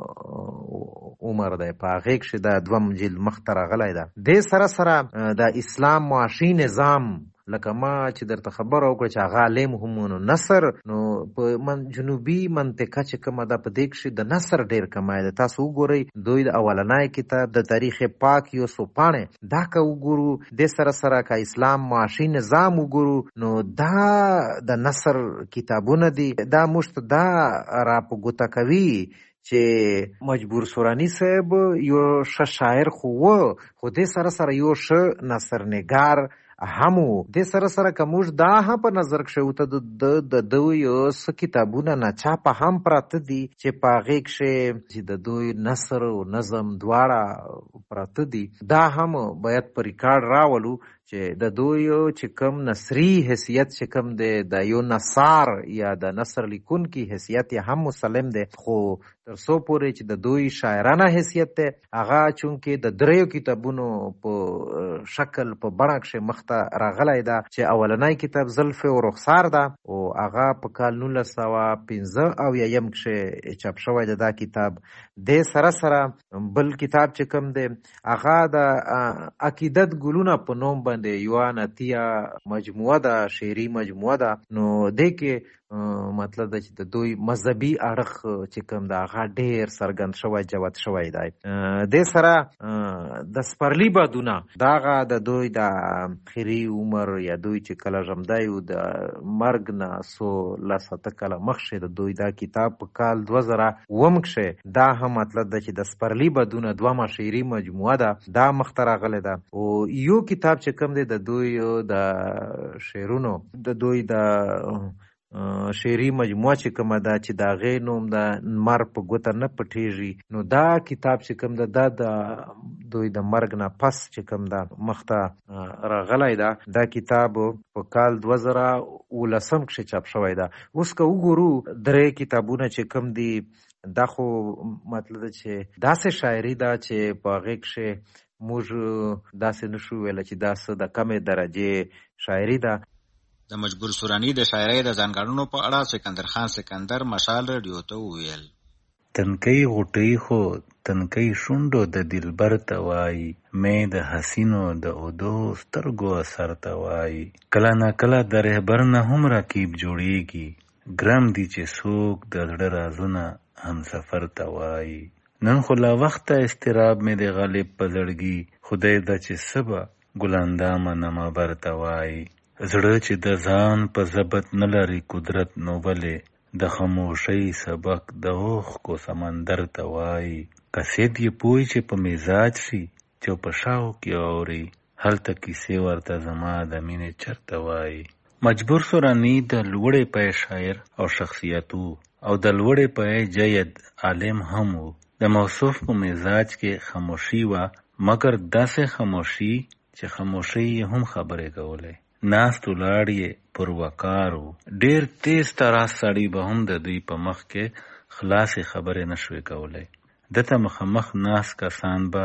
عمر دی په هغې کښې دا 2 جلد مخته راغلی ده. د سره سره د اسلام معاشي نظام لکه ما چې درته خبره وکړه چې هغه عالم هم نو نثر نو په جنوبي منطقه چې کومه ده په دې کښې د نثر ډېر کمای ده. تاسو وګورئ دوی د اولنی کتاب د تاریخ پاک یو سوپاڼې دا که وګورو، د سره سره که اسلام معاشي نظام وګورو نو دا د نثر کتابونه دي. دا موږ ته دا را په ګوته کوي چې مجبور سوراني صاحب یو ښه شاعر خو و، خو د سره سره یو ښه نثر نگار هم و. د سره سره که موږ دا هم په نظر کښې وته د دوی یو څه کتابونه ناچاپه هم پراته دي چې په هغې کښې چې د دوی نثر او نظم دواړه پراته دي. دا هم باید په ریکارډ راولو چې د دوی چې کوم نثري حیثیت چې کوم دی د یو نثار یا د نثر لیکونکي حیثیت یې هم مسلم دی، خو تر څو پورې چې د دوی شاعرانه حیثیت دی هغه چونکې د 3 کتابونو په شکل په بڼه کښې مخته راغلی ده چې اولنی کتاب زلف او رخسار ده او هغه په کال 1995 کښې چاپ شوی ده دا کتاب. د سره سره بل کتاب چې کوم دی هغه د عقیدت ګلونه په نوم باندې یوه نتیه مجموعه ده، شعري مجموعه ده. نو دې کې مطلب ده چې د دوی مذهبي اړخ چې کوم ده هغه ډېر څرګند شوی جوت شوی دی. د سره د سپرلي بادونه دغه د دوی د آخري عمر یا دوی چې کله ژمدی و د مرګ نه 16 کاله مخکې د دوی دا کتاب په کال 2007 کښې دا هم مطلب ده چې د سپرلي بادونه 2 شعري مجموعه ده دا مخته راغلی ده. او یو کتاب چې کوم دی د دوی د شعرونو د دوی د شعري مجموعه چې کومه ده چې د هغې نوم د مر په ګوته نه پټېږي نو دا کتاب چې کوم ده دا د دوی د مرګ نه پس چې کوم ده مخته راغلی ده. دا کتاب په کال 2019 کښې چاپ شوی ده. اوس که وګورو 3 کتابونه چې کوم دي دا خو مطلب ده چې داسې شاعري ده چې په هغې کښې موږ داسې نشو ویلی چې دا څه د کمې درجې شاعري ده. د مجبور سوراني د شاعرۍ د ځانګړنو په اړه سکندر خان سکندر مشال رادیو ته وویل. تنکۍ غوټۍ خو تنکۍ شونډو د دلبر ته وایي، مې د حسینو د اودو سترګو اثر ته وایي. کله نا کله د رهبر نه هم رقیب جوړیږي، ګرم دي چې څوک د زړه رازونه هم سفر ته وایي. نن خو لا وخته استراب مې د غالب په زړګي، خدای ده چې سبا ګلاندامه نمبر ته وایي. زړه چې د ځان په ضبط نه لري قدرت نو ولې د خاموشۍ سبق د اوښکو سمندر ته وایي. کسید یې پوی چې په مزاج شي چې په شاو کې اوري هلته کیسې ورته زما د مینې چرته وایي. مجبور سوراني د لوړې پای شاعر او شخصیت او د لوړې پای جید عالم هم و. د موصوف په مزاج کې خاموشي وه، مګر داسې خاموشي چې خاموشي هم خبرې کولې. ناست ولاړ یې پر وقار و. ډېر تیز تراز سړی به هم د دوی په مخ کې خلاصې خبرې نشوې کولې. دته مخامخ ناست کسان به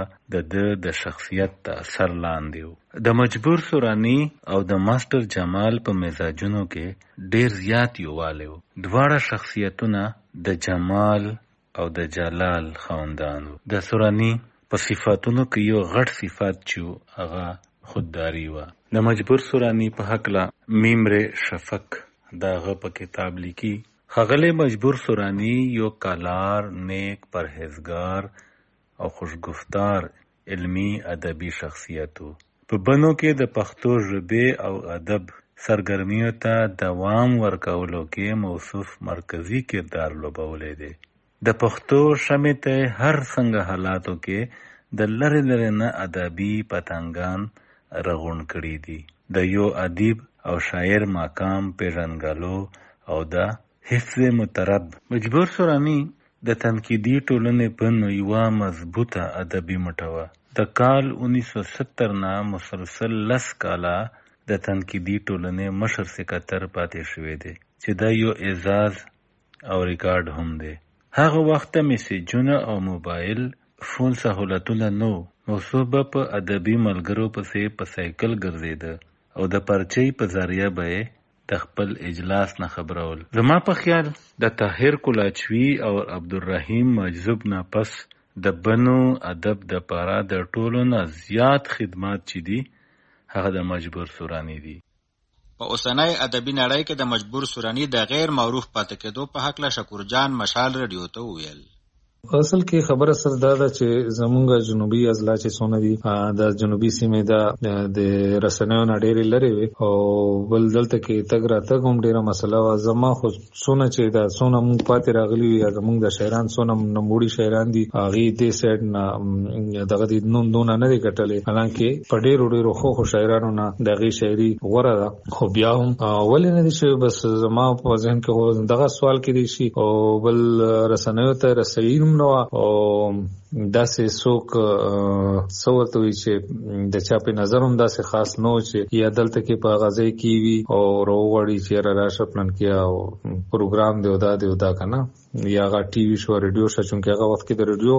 د شخصیت د اثر لاندې و. د مجبور سوراني او د ماسټر جمال په مزاجونو کې ډېر زیات یووالی و. دواړه شخصیتونه د جمال او د جلال خاوندان و. د سوراني په صفاتونو کې یو غټ صفات چې هغه خودداري و. د مجبور سوراني په هکله میمر شفق دغه په کتاب لیکي: ښاغلی مجبور سوراني یو کالار، نیک، پرهیزګار او خوشګفتار علمی ادبي شخصیت و. په بنو کې د پښتو ژبې او ادب سرګرمیو ته دوام ورکولو کې موصوف مرکزی کردار لوبولی دی. د پښتو شمې ته هر څنګه حالاتو کې د لرې لرې نه ادبي پتنګان رغون کړي دي. د یو ادیب او شاعر مقام پیژنګلو او د حفظ مترب. مجبور سوراني د تنقیدي ټولنې په یوه مضبوطه ادبي مټوه. د کال 1970 نه مسلسل 10 کاله د تنقیدي ټولنې مشر سکتر پاتې شوی دی، چې دا یو اعزاز او ریکارډ هم دی. هغه وخت میسیجونه او موبایل فون سهولتونه نو. موصوف به په ادبي ملګرو پسې په سایکل ګرځېده او د پرچۍ په ذریعه به د خپل اجلاس نه خبرول. زما په خیال د طاهر کلاچوي او عبدالرحیم مجذوب نه پس د بنو ادب د پاره د ټولو نه زیات خدمات چې دي هغه د مجبور سوراني دي. په اوسنۍ ادبي نړۍ کې د مجبور سوراني د غیر معروف پاتې کېدو په هکله شکور جان مشال رادیو ته وویل: اصل کې خبره سره دا ده چې زمونږ جنوبي اضلاع چې څونه دي د جنوبي سیمې د رسنیو نه ډېرې لرې وي او بل دلته کې تګ راتګ هم ډېره مسله وه. زما خو څونه چې دا څونه مونږ پاتې راغلي وي یا زمونږ د شاعران څونه نوموړي شاعران دي هغې دې سایډ نه دغه دي نوم دونه نه دی ګټلی، حالانکې په ډېرو ډېرو ښو شاعرانو نه د هغې شاعري غوره ده. خو بیا هم ولې نه دي شوي؟ بس زما په ذهن کې خو دغه سوال کېدی شي او بل رسنیو ته رسوي نو او داسې څوک څه ورته وي چې د چا په نظر هم داسې خاص نه و چې یا دلته کې په غازی کې وي او راوغواړي چې راشه پلان کې او پروګرام دی او دا دی او دا که نه یا هغه ټي وي شو ریډیو شو. چونکې هغه وخت کې د ریډیو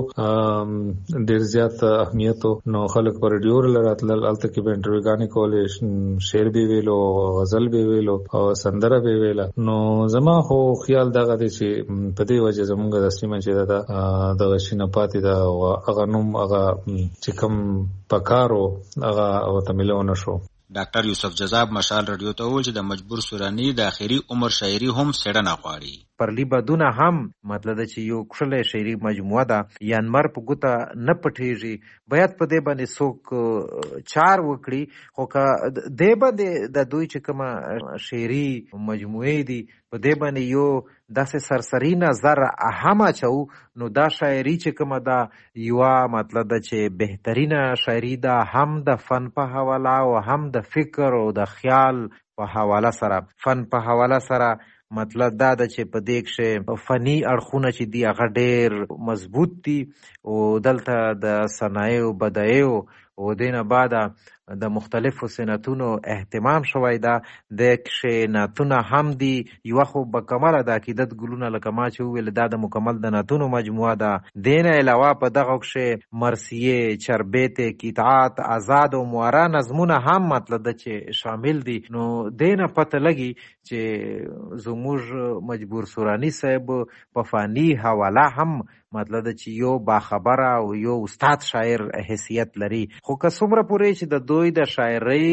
ډېر زیات اهمیت و، نو خلک په ریډیو راتلل، هلته کې به انټرویوګانې کولې، شعر به ویلو، غزل به ویلو او سندره به ویله. نو زما خو خیال دغه دی چې په دې وجه زمونږ د سیمه چې ده دغه شي نه پاتې ده او هغه نوم هغه چې کوم پکارو هغه ورته میلاو نه شو. ډاکټر یوسف جذاب مشال رادیو ته وویل چې د مجبور سوراني د آخري عمر شاعري هم څېړنه غواړي. پرلی بدونه هم مطلب چې یو کښلی شعري مجموعه ده یا نمر په ګوته نه پټېږي، باید په دې باندې څوک چار وکړي. خو که دې باندې د دوی چې کومه شعري مجموعې دي په دې باندې یو داسې سرسري نظر هم اچو نو دا شاعري چې کومه ده یوه مطلب ده چې بهترینه شاعري ده، هم د فن په حواله او هم د فکر او د خیال په حواله سره. فن په حواله سره مطلب دا ده چې په دې کښې فني اړخونه چې دي هغه ډېر مضبوط دي او دلته د صنایعو بدایعو او دې نه بعده د مختلفو صنعتونو اهتمام شوی ده. د کښې نعتونه هم دي، یوه خو بکمله د عقیدت ګلونه لکه ما چې وویل دا د مکمل د نعتونو مجموعه ده. دې نه علاوه په دغه کښې مرثیې، چربیت، قطعات، آزاد او معاره نظمونه هم مطلب ده چې شامل دي. نو دې نه پته لګي چې زموږ مجبور سوراني صاحب په فني حواله هم مطلب ده چې یو باخبره او یو استاد شاعر حیثیت لري. خو که څومره پورې چې د دوی د شاعرۍ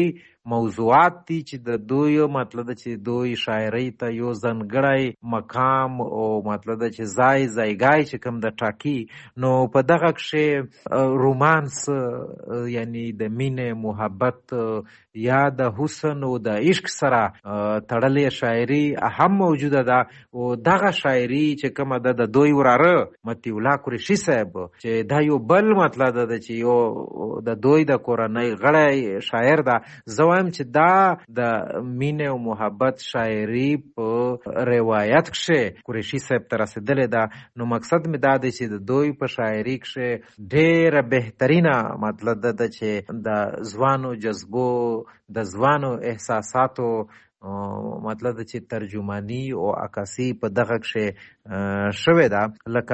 موضوعات دي چې د دوی مطلب چې دوی شاعرۍ ته یو ځانګړی مقام او مطلب چې ځایګای چې کوم د ټاکی نو په دغه کښې رومانس یعنی د مینې محبت یا د حسن او د عشق سره تړلې شاعري هم موجوده ده او دغه شاعري چې کومه ده د دوی وراره مطیع الله قریشي صاحب چې دا یو بل مطلب ده چې یو د دوی د کورنۍ غړی شاعر ده. زه وایم چې دا د مینې او محبت شاعري په روایت کښې قریشي صاحب ته رسېدلې ده. نو مقصد مې دا دی چې د دوی په شاعري کښې ډېره بهترینه مطلب ده چې د ځوانو جذبو د ځوانو احساساتو مطلب ده چې ترجمانی او عکاسي په دغه کښې شوې ده.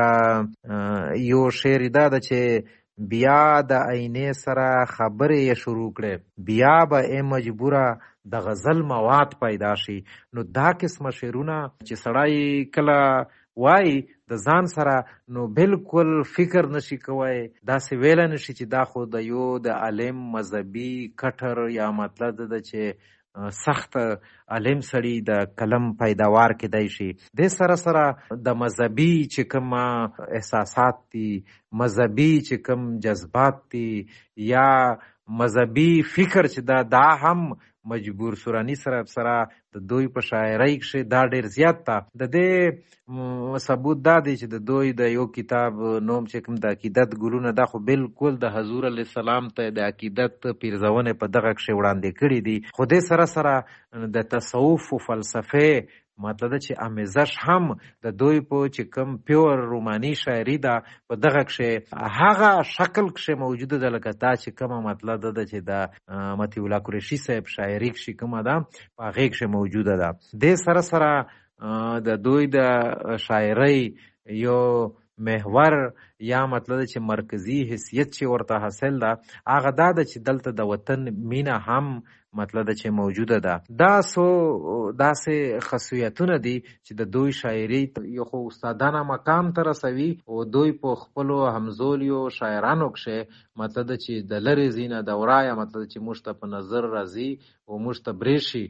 لکه یو شعر دا ده چې بیا د آینې سره خبرې شروع کړې، بیا به ای مجبوره د غزل مواد پیدا شي. نو دا قسمه شعرونه چې سړی کله وای د ځان سره نو بالکل فکر نشي کوای، داسې ویله نشي چې دا خو د یو د عالم مذهبي کټر یا مطلب ده چې سخت عالم سړی د کلم پیداوار کېدای شي. د سره د مذهبي چې کوم احساسات دي، مذهبي چې کوم جذبات دي یا مذهبي فکر چې دا هم مجبور سورانی سره د دوی په شاعرۍ کښې دا ډېر زیات ده. د دې ثبوت دا دی چې د دوی د یو کتاب نوم چې کوم د عقیدت ګلونه دا خو بالکل د حضور علیه السلام ته د عقیدت پیرزونې په دغه کښې وړاندې کړي دي. خو دې سره د تصوف و فلسفې مطلب چې آمیزش هم د دوی په چې کوم پیور روماني شاعري ده په دغه کښې هغه شکل کښې موجوده ده لکه دا چې کومه مطلب ده چې د مطیع الله قریشي صاحب شاعري کښې کومه ده په هغې کښې موجوده ده. دې سره د دوی د شاعرۍ یو محور یا مطلب چې مرکزی حیثیت چې ورته حاصل ده هغه دا ده چې دلته د وطن مینه هم مطلب چې موجوده ده. دا داسې خصوصیتونه دي چې د دوی شاعري یو خو استادانه مقام ته رسوي او دوی په خپلو همزولیو شاعرانو کښې مطلب چې د لرې ځینه دوره یا مطلب چې موږ ته په نظر راځي او موږ ته برېښي.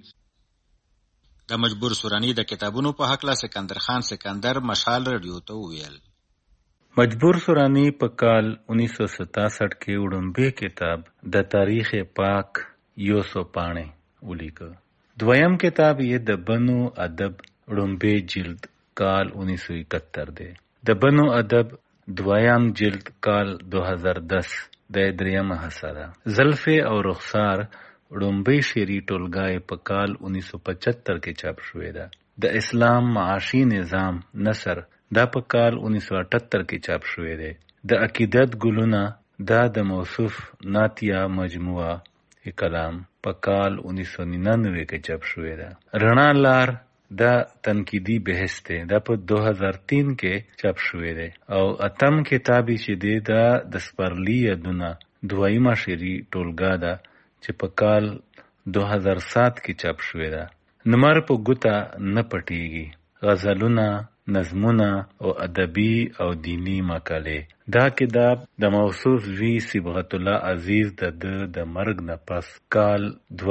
د مجبور سورانی د کتابونو په هکله سکندر خان سکندر مشال رادیو ته وویل. مجبور سورانی په کال 1967 کې وړومبی کتاب د تاریخ پاک یوسو پاڼې ولیکه. دویم کتاب یې د بنو ادب وړومبی جلد کال 1971 دی. د بنو ادب دویم جلد کال 2010 د دریم حصه ده. زلفې او رخسار وړومبی شعري ټولګای په کال 1975 کې چاپ شوې ده. د اسلام معاشي نظام نثر دا په کال 1978 کې چاپ شوې ده. د عقیدت ګلونه دا د موصوف ناتیه مجموعه کلام په کال 1999 کې چاپ شوې ده. رڼا لار دا تنقیدی بحث دی، دا په 2003 کې چاپ شوې ده. او اتم کتابی چې دی دا د سپرلی یادونه دویمه شعري ټولګه ده چې په کال 2007 کې چاپ شوې ده. نمر په ګوته نه پټیږي، غزلونه، نظمونه او ادبي او دینی مقالې. دا کتاب د موصوف وی صبغت الله عزیز د مرګ نه پس کال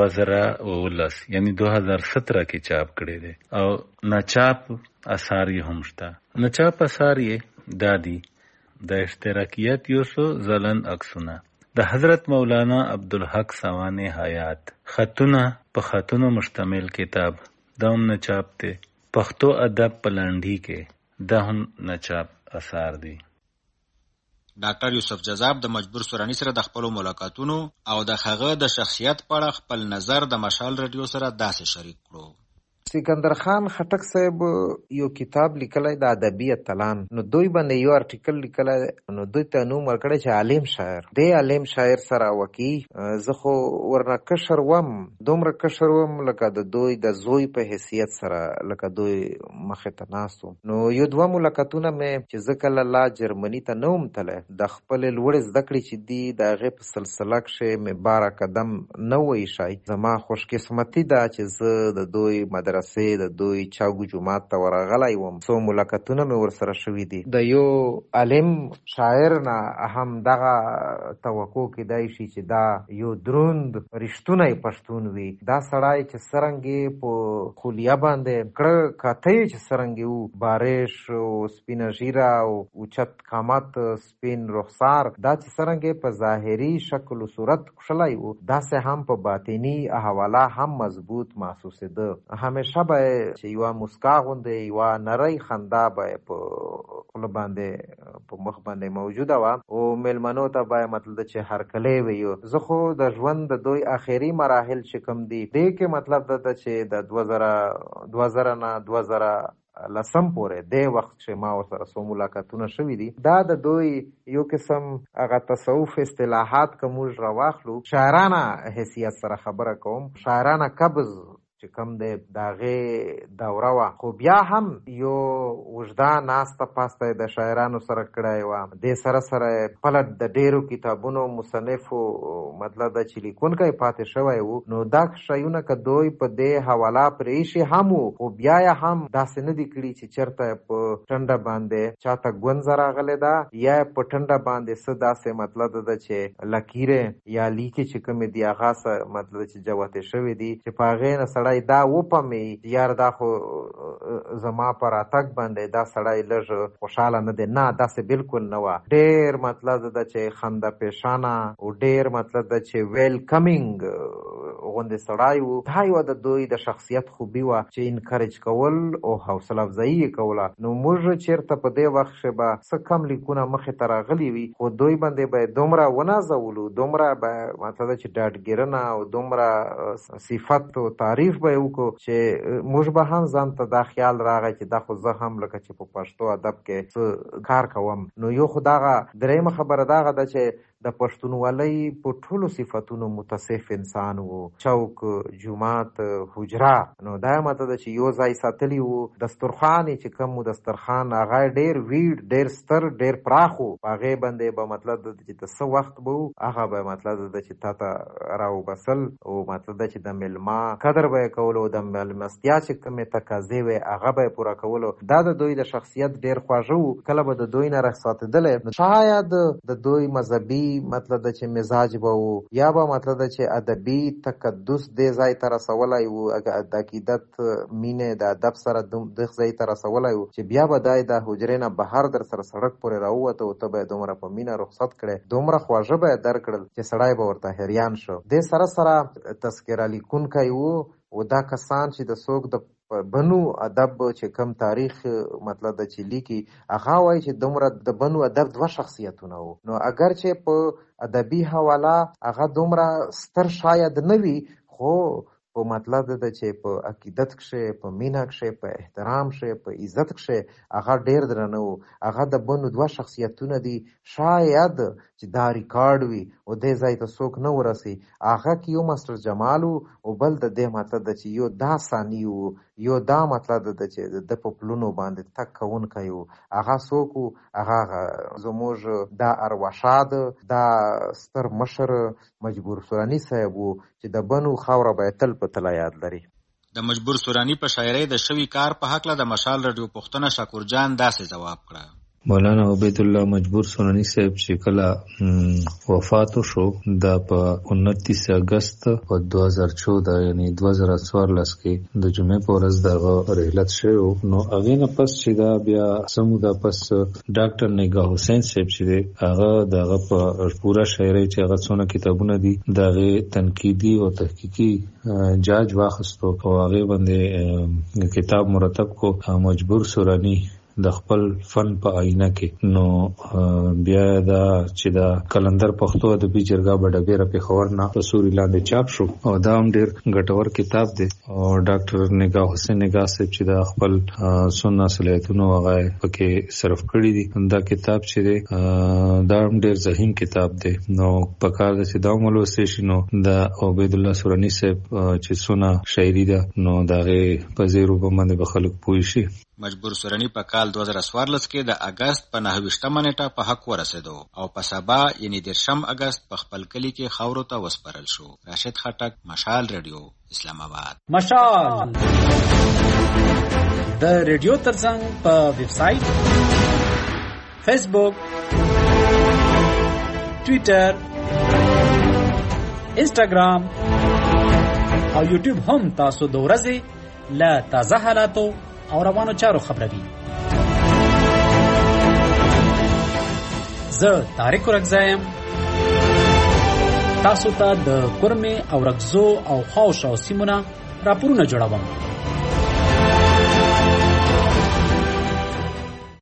2019 یعنی 2017 کې چاپ کړی دی. او ناچاپ اثار یې هم شته. ناچاپ اثار یې دادی د اشتراکیت یوسو زلن عکسونه، د حضرت مولانا عبدالحق سوانح حیات، خطونه په خطونو مشتمل کتاب دا هم ناچاپ دی. پښتو ادب په لنډی کې دا هم ناچاپ اثار دي. ډاکټر یوسف جذاب د مجبور سورانی سره د خپلو ملاقاتونو او د هغه د شخصیت په اړه خپل نظر د مشال رادیو سره داسې شریک کړو. سکندر خان خټک صاحب یو کتاب لیکلی د ادبي اتلان، نو دوی باندې یو ارټیکل لیکلی، نو دوی ته نوم ورکړی چې عالم شاعر. د عالم شاعر سره وکی زه خو ورنه کشر وم، دومره کشر وم لکه د دوی د زوی په حیثیت سره، لکه دوی مخې ته ناست وم. نو یو دوه ملاقاتونه مې چې زه کله لا جرمني ته نه وم تلی، د خپلې لوړې زده کړې چې دي د هغې په سلسله کښې مې باره قدم نه و ایښی. زما خوشقسمتي ده چې زه د دوی مدرسې مدرسې د دوی چاګو جومات ته ورغلی وم. څو ملاقاتونه مې ورسره شوي دي. د یو عالم شاعر نه هم دغه توقع کېدای شي چې دا یو دروند رښتونی پښتون وي. دا سړی چې څرنګې په خولیا باندې کړه کاته چې څرنګې وو، بارش او سپینه ژیره او اوچت قامت سپین رخسار، دا چې څرنګې په ظاهري شکل و صورت کښلی وو، داسې هم په باطني حواله هم مضبوط محسوسېده. همیشه به چې یوه مسکا غوندې یوه نری خندا به په خوله باندې په مخ باندې موجوده وه او میلمنو ته به مطلب چې هرکلی ویو. زه خو د ژوند د دوی آخري مراحل چې کوم دي دې کې مطلب ده چې د 2000 نه 2010 پورې د وخت چې ما ورسره څو ملاقاتونه شوي دي، دا د دوی یو قسم هغه تصوف اصطلاحات که موږ راواخلو، شاعرانه حیثیت سره خبره کوم، شاعرانه قبض چې کوم دی د هغې دوره وه. خو بیا هم یو اوږده ناسته پاسته د شاعرانو سره کړی وه. دې سره سره خپله د ډېرو کتابونو مصنفو مطلب ده چې لیکونکی پاتې شوی وو. نو دا شیونه که دوی په دې حواله پرې ایښي هم وو، خو بیا یې هم داسې نه دي کړي چې چېرته په ټنډه باندې چاته ګونځه راغلې ده یا په ټنډه باندې څه داسې مطلب ده چې لکیرې یا لیکې چې کومې دي هغه څه مطلب چې جوتې شوي دي چې په هغې نه سړی دا وپمې یار دا خو زما په راتګ باندې دا سړی لږ خوشحاله نه دی. نه، داسې بالکل نه وه. ډېر مطلب ده چې خنده پیشانه او ډېر مطلب ده چې ویلکمینګ غوندې سړی وو. دا یوه د دوی د شخصیت خوبي وه چې انکریج کول او حوصله افزایي یې کوله. نو موږ چېرته په دې وخت کې به څه کم لیکونه مخې ته راغلي وي، خو دوی باندې به دومره ونازولو، دومره به مطلب ده چې ډاډګیرنه او دومره صفت او تعریف به یې وکړو چې موږ به هم ځان ته دا خیال راغی چې دا خو زه هم لکه چې په پښتو ادب کې څه کار کوم. نو یو خو دغه درېیمه خبره دغه ده چې د پښتونولۍ په ټولو صفتونو متصف انسان وو. چوک، جومات، حجره، نو دا مطلب ده چې یو ځای ساتلی وو. دسترخوان چې کوم و دسترخوان هغه ډېر ویډ، ډېر ستر، ډېر پراخ وو. په هغې باندې به مطلب ده چې د څه وخت به وو هغه به مطلب ده چې تا ته راوبسل او مطلب ده چې د میلمه قدر به یې کولو، د میلمستیا چې کومې تقاضې وې هغه به یې پوره کولو. دا د دوی د شخصیت ډېر خواږه وو. کله به د دوی نه رخصتېدلی، شاید د دوی مذهبي مطلب ده چې مزاج به وو یا به مطلب ده چې ادبي تقدس دې ځای ته رسولی وو، د عقیدت مینې د ادب سره دغ ځای ته رسولی وو چې بیا به دی د حجرې نه بهر در سره سړک پورې راووته او ته به یې دومره په مینه رخصت کړی، دومره خواږه به یې درکړل چې سړی به ورته حیران شو. دې سره سره تذکره لیکونکی وو او دا کسان چې د څوک د بنو ادب چې کم تاریخ مطلب د چې لیکي هغه وایي چې دومره د بنو ادب 2 شخصیتونه وو. نو اگر چې په ادبي حواله هغه دومره ستر شاید نه وي، خو په مطلب ده چې په عقیدت کښې، په مینه کښې، په احترام کښې، په عزت کښې هغه ډېر درنه وو. هغه د بنو 2 شخصیتونه دي. شاید چې دا ریکارډ وي او دې ځای ته څوک نه ورسي. هغه کې یو ماسټر جمال وو او بل د دې مطلب ده چې یو دا ثاني وو، یو دا مطلب ده چې د په پلونو باندې تک کوونکی وو. هغه څوک وو؟ هغه زموږ دا ارواښاد، دا ستر مشر مجبور سوراني صاحب وو چې د بنو خاوره به یې تل په تله یاد لري. د مجبور سوراني په شاعرۍ د شوي کار په هکله د مشال راډیو پوښتنه شاکر جان داسې ځواب کړه. مولانا عبیدالله مجبور سوراني صاحب چې کله وفات شو دا په 29 اگست په 2014 یعنی 2014 کې د جمعې په ورځ دغه رحلت شوی. نو هغې نه پس چې دا بیا سمو دا پس ډاکټر نگاه حسین صاحب چې دی هغه دغه په پوره شاعرۍ چې هغه څونه کتابونه دي د هغې تنقیدي او تحقیقي جاج واخیستو او هغې باندې کتاب مرتب کو مجبور سوراني د خپل فن په آینه کې. نو بیا دا چې دا کلندر پښتو ادبي جرګه بډبیره پېښور نه په سوري لاندې چاپ شو او دا هم ډېر ګټور کتاب دی. او ډاکټر نگاه حسین نگاه صاحب چې دا خپل سنه صلاحیتونه هغه پکې صرف کړي دي. دا کتاب چې دی دا هم ډېر ذهین کتاب دی. نو په کار ده چې دا هم ولوستل شي. نو د عبیدالله سوراني صاحب چې سنه شاعري ده نو د هغې په زیرو باندې به خلک پوه شي. مجبور سورني په کال 2014 کې د اگست په 29 نیټه په حق ورسېدو او په سبا یعنی 10 اگست په خپل کلی کې خاورو ته وسپارل شو. راشد خټک، مشال رادیو، اسلام آباد. مشال د ریډیو ترڅنګ په ویب سټ، فیسبوک، ټوئیټر، انسټاګرام او یوټیوب هم تاسو د ورځې له تازه حالاتو او روانو چارو خبروي. زه طارق رګزایم، تاسو ته د کورمې او رګزو او خاوشاو سیمونه راپورونه جوړوم.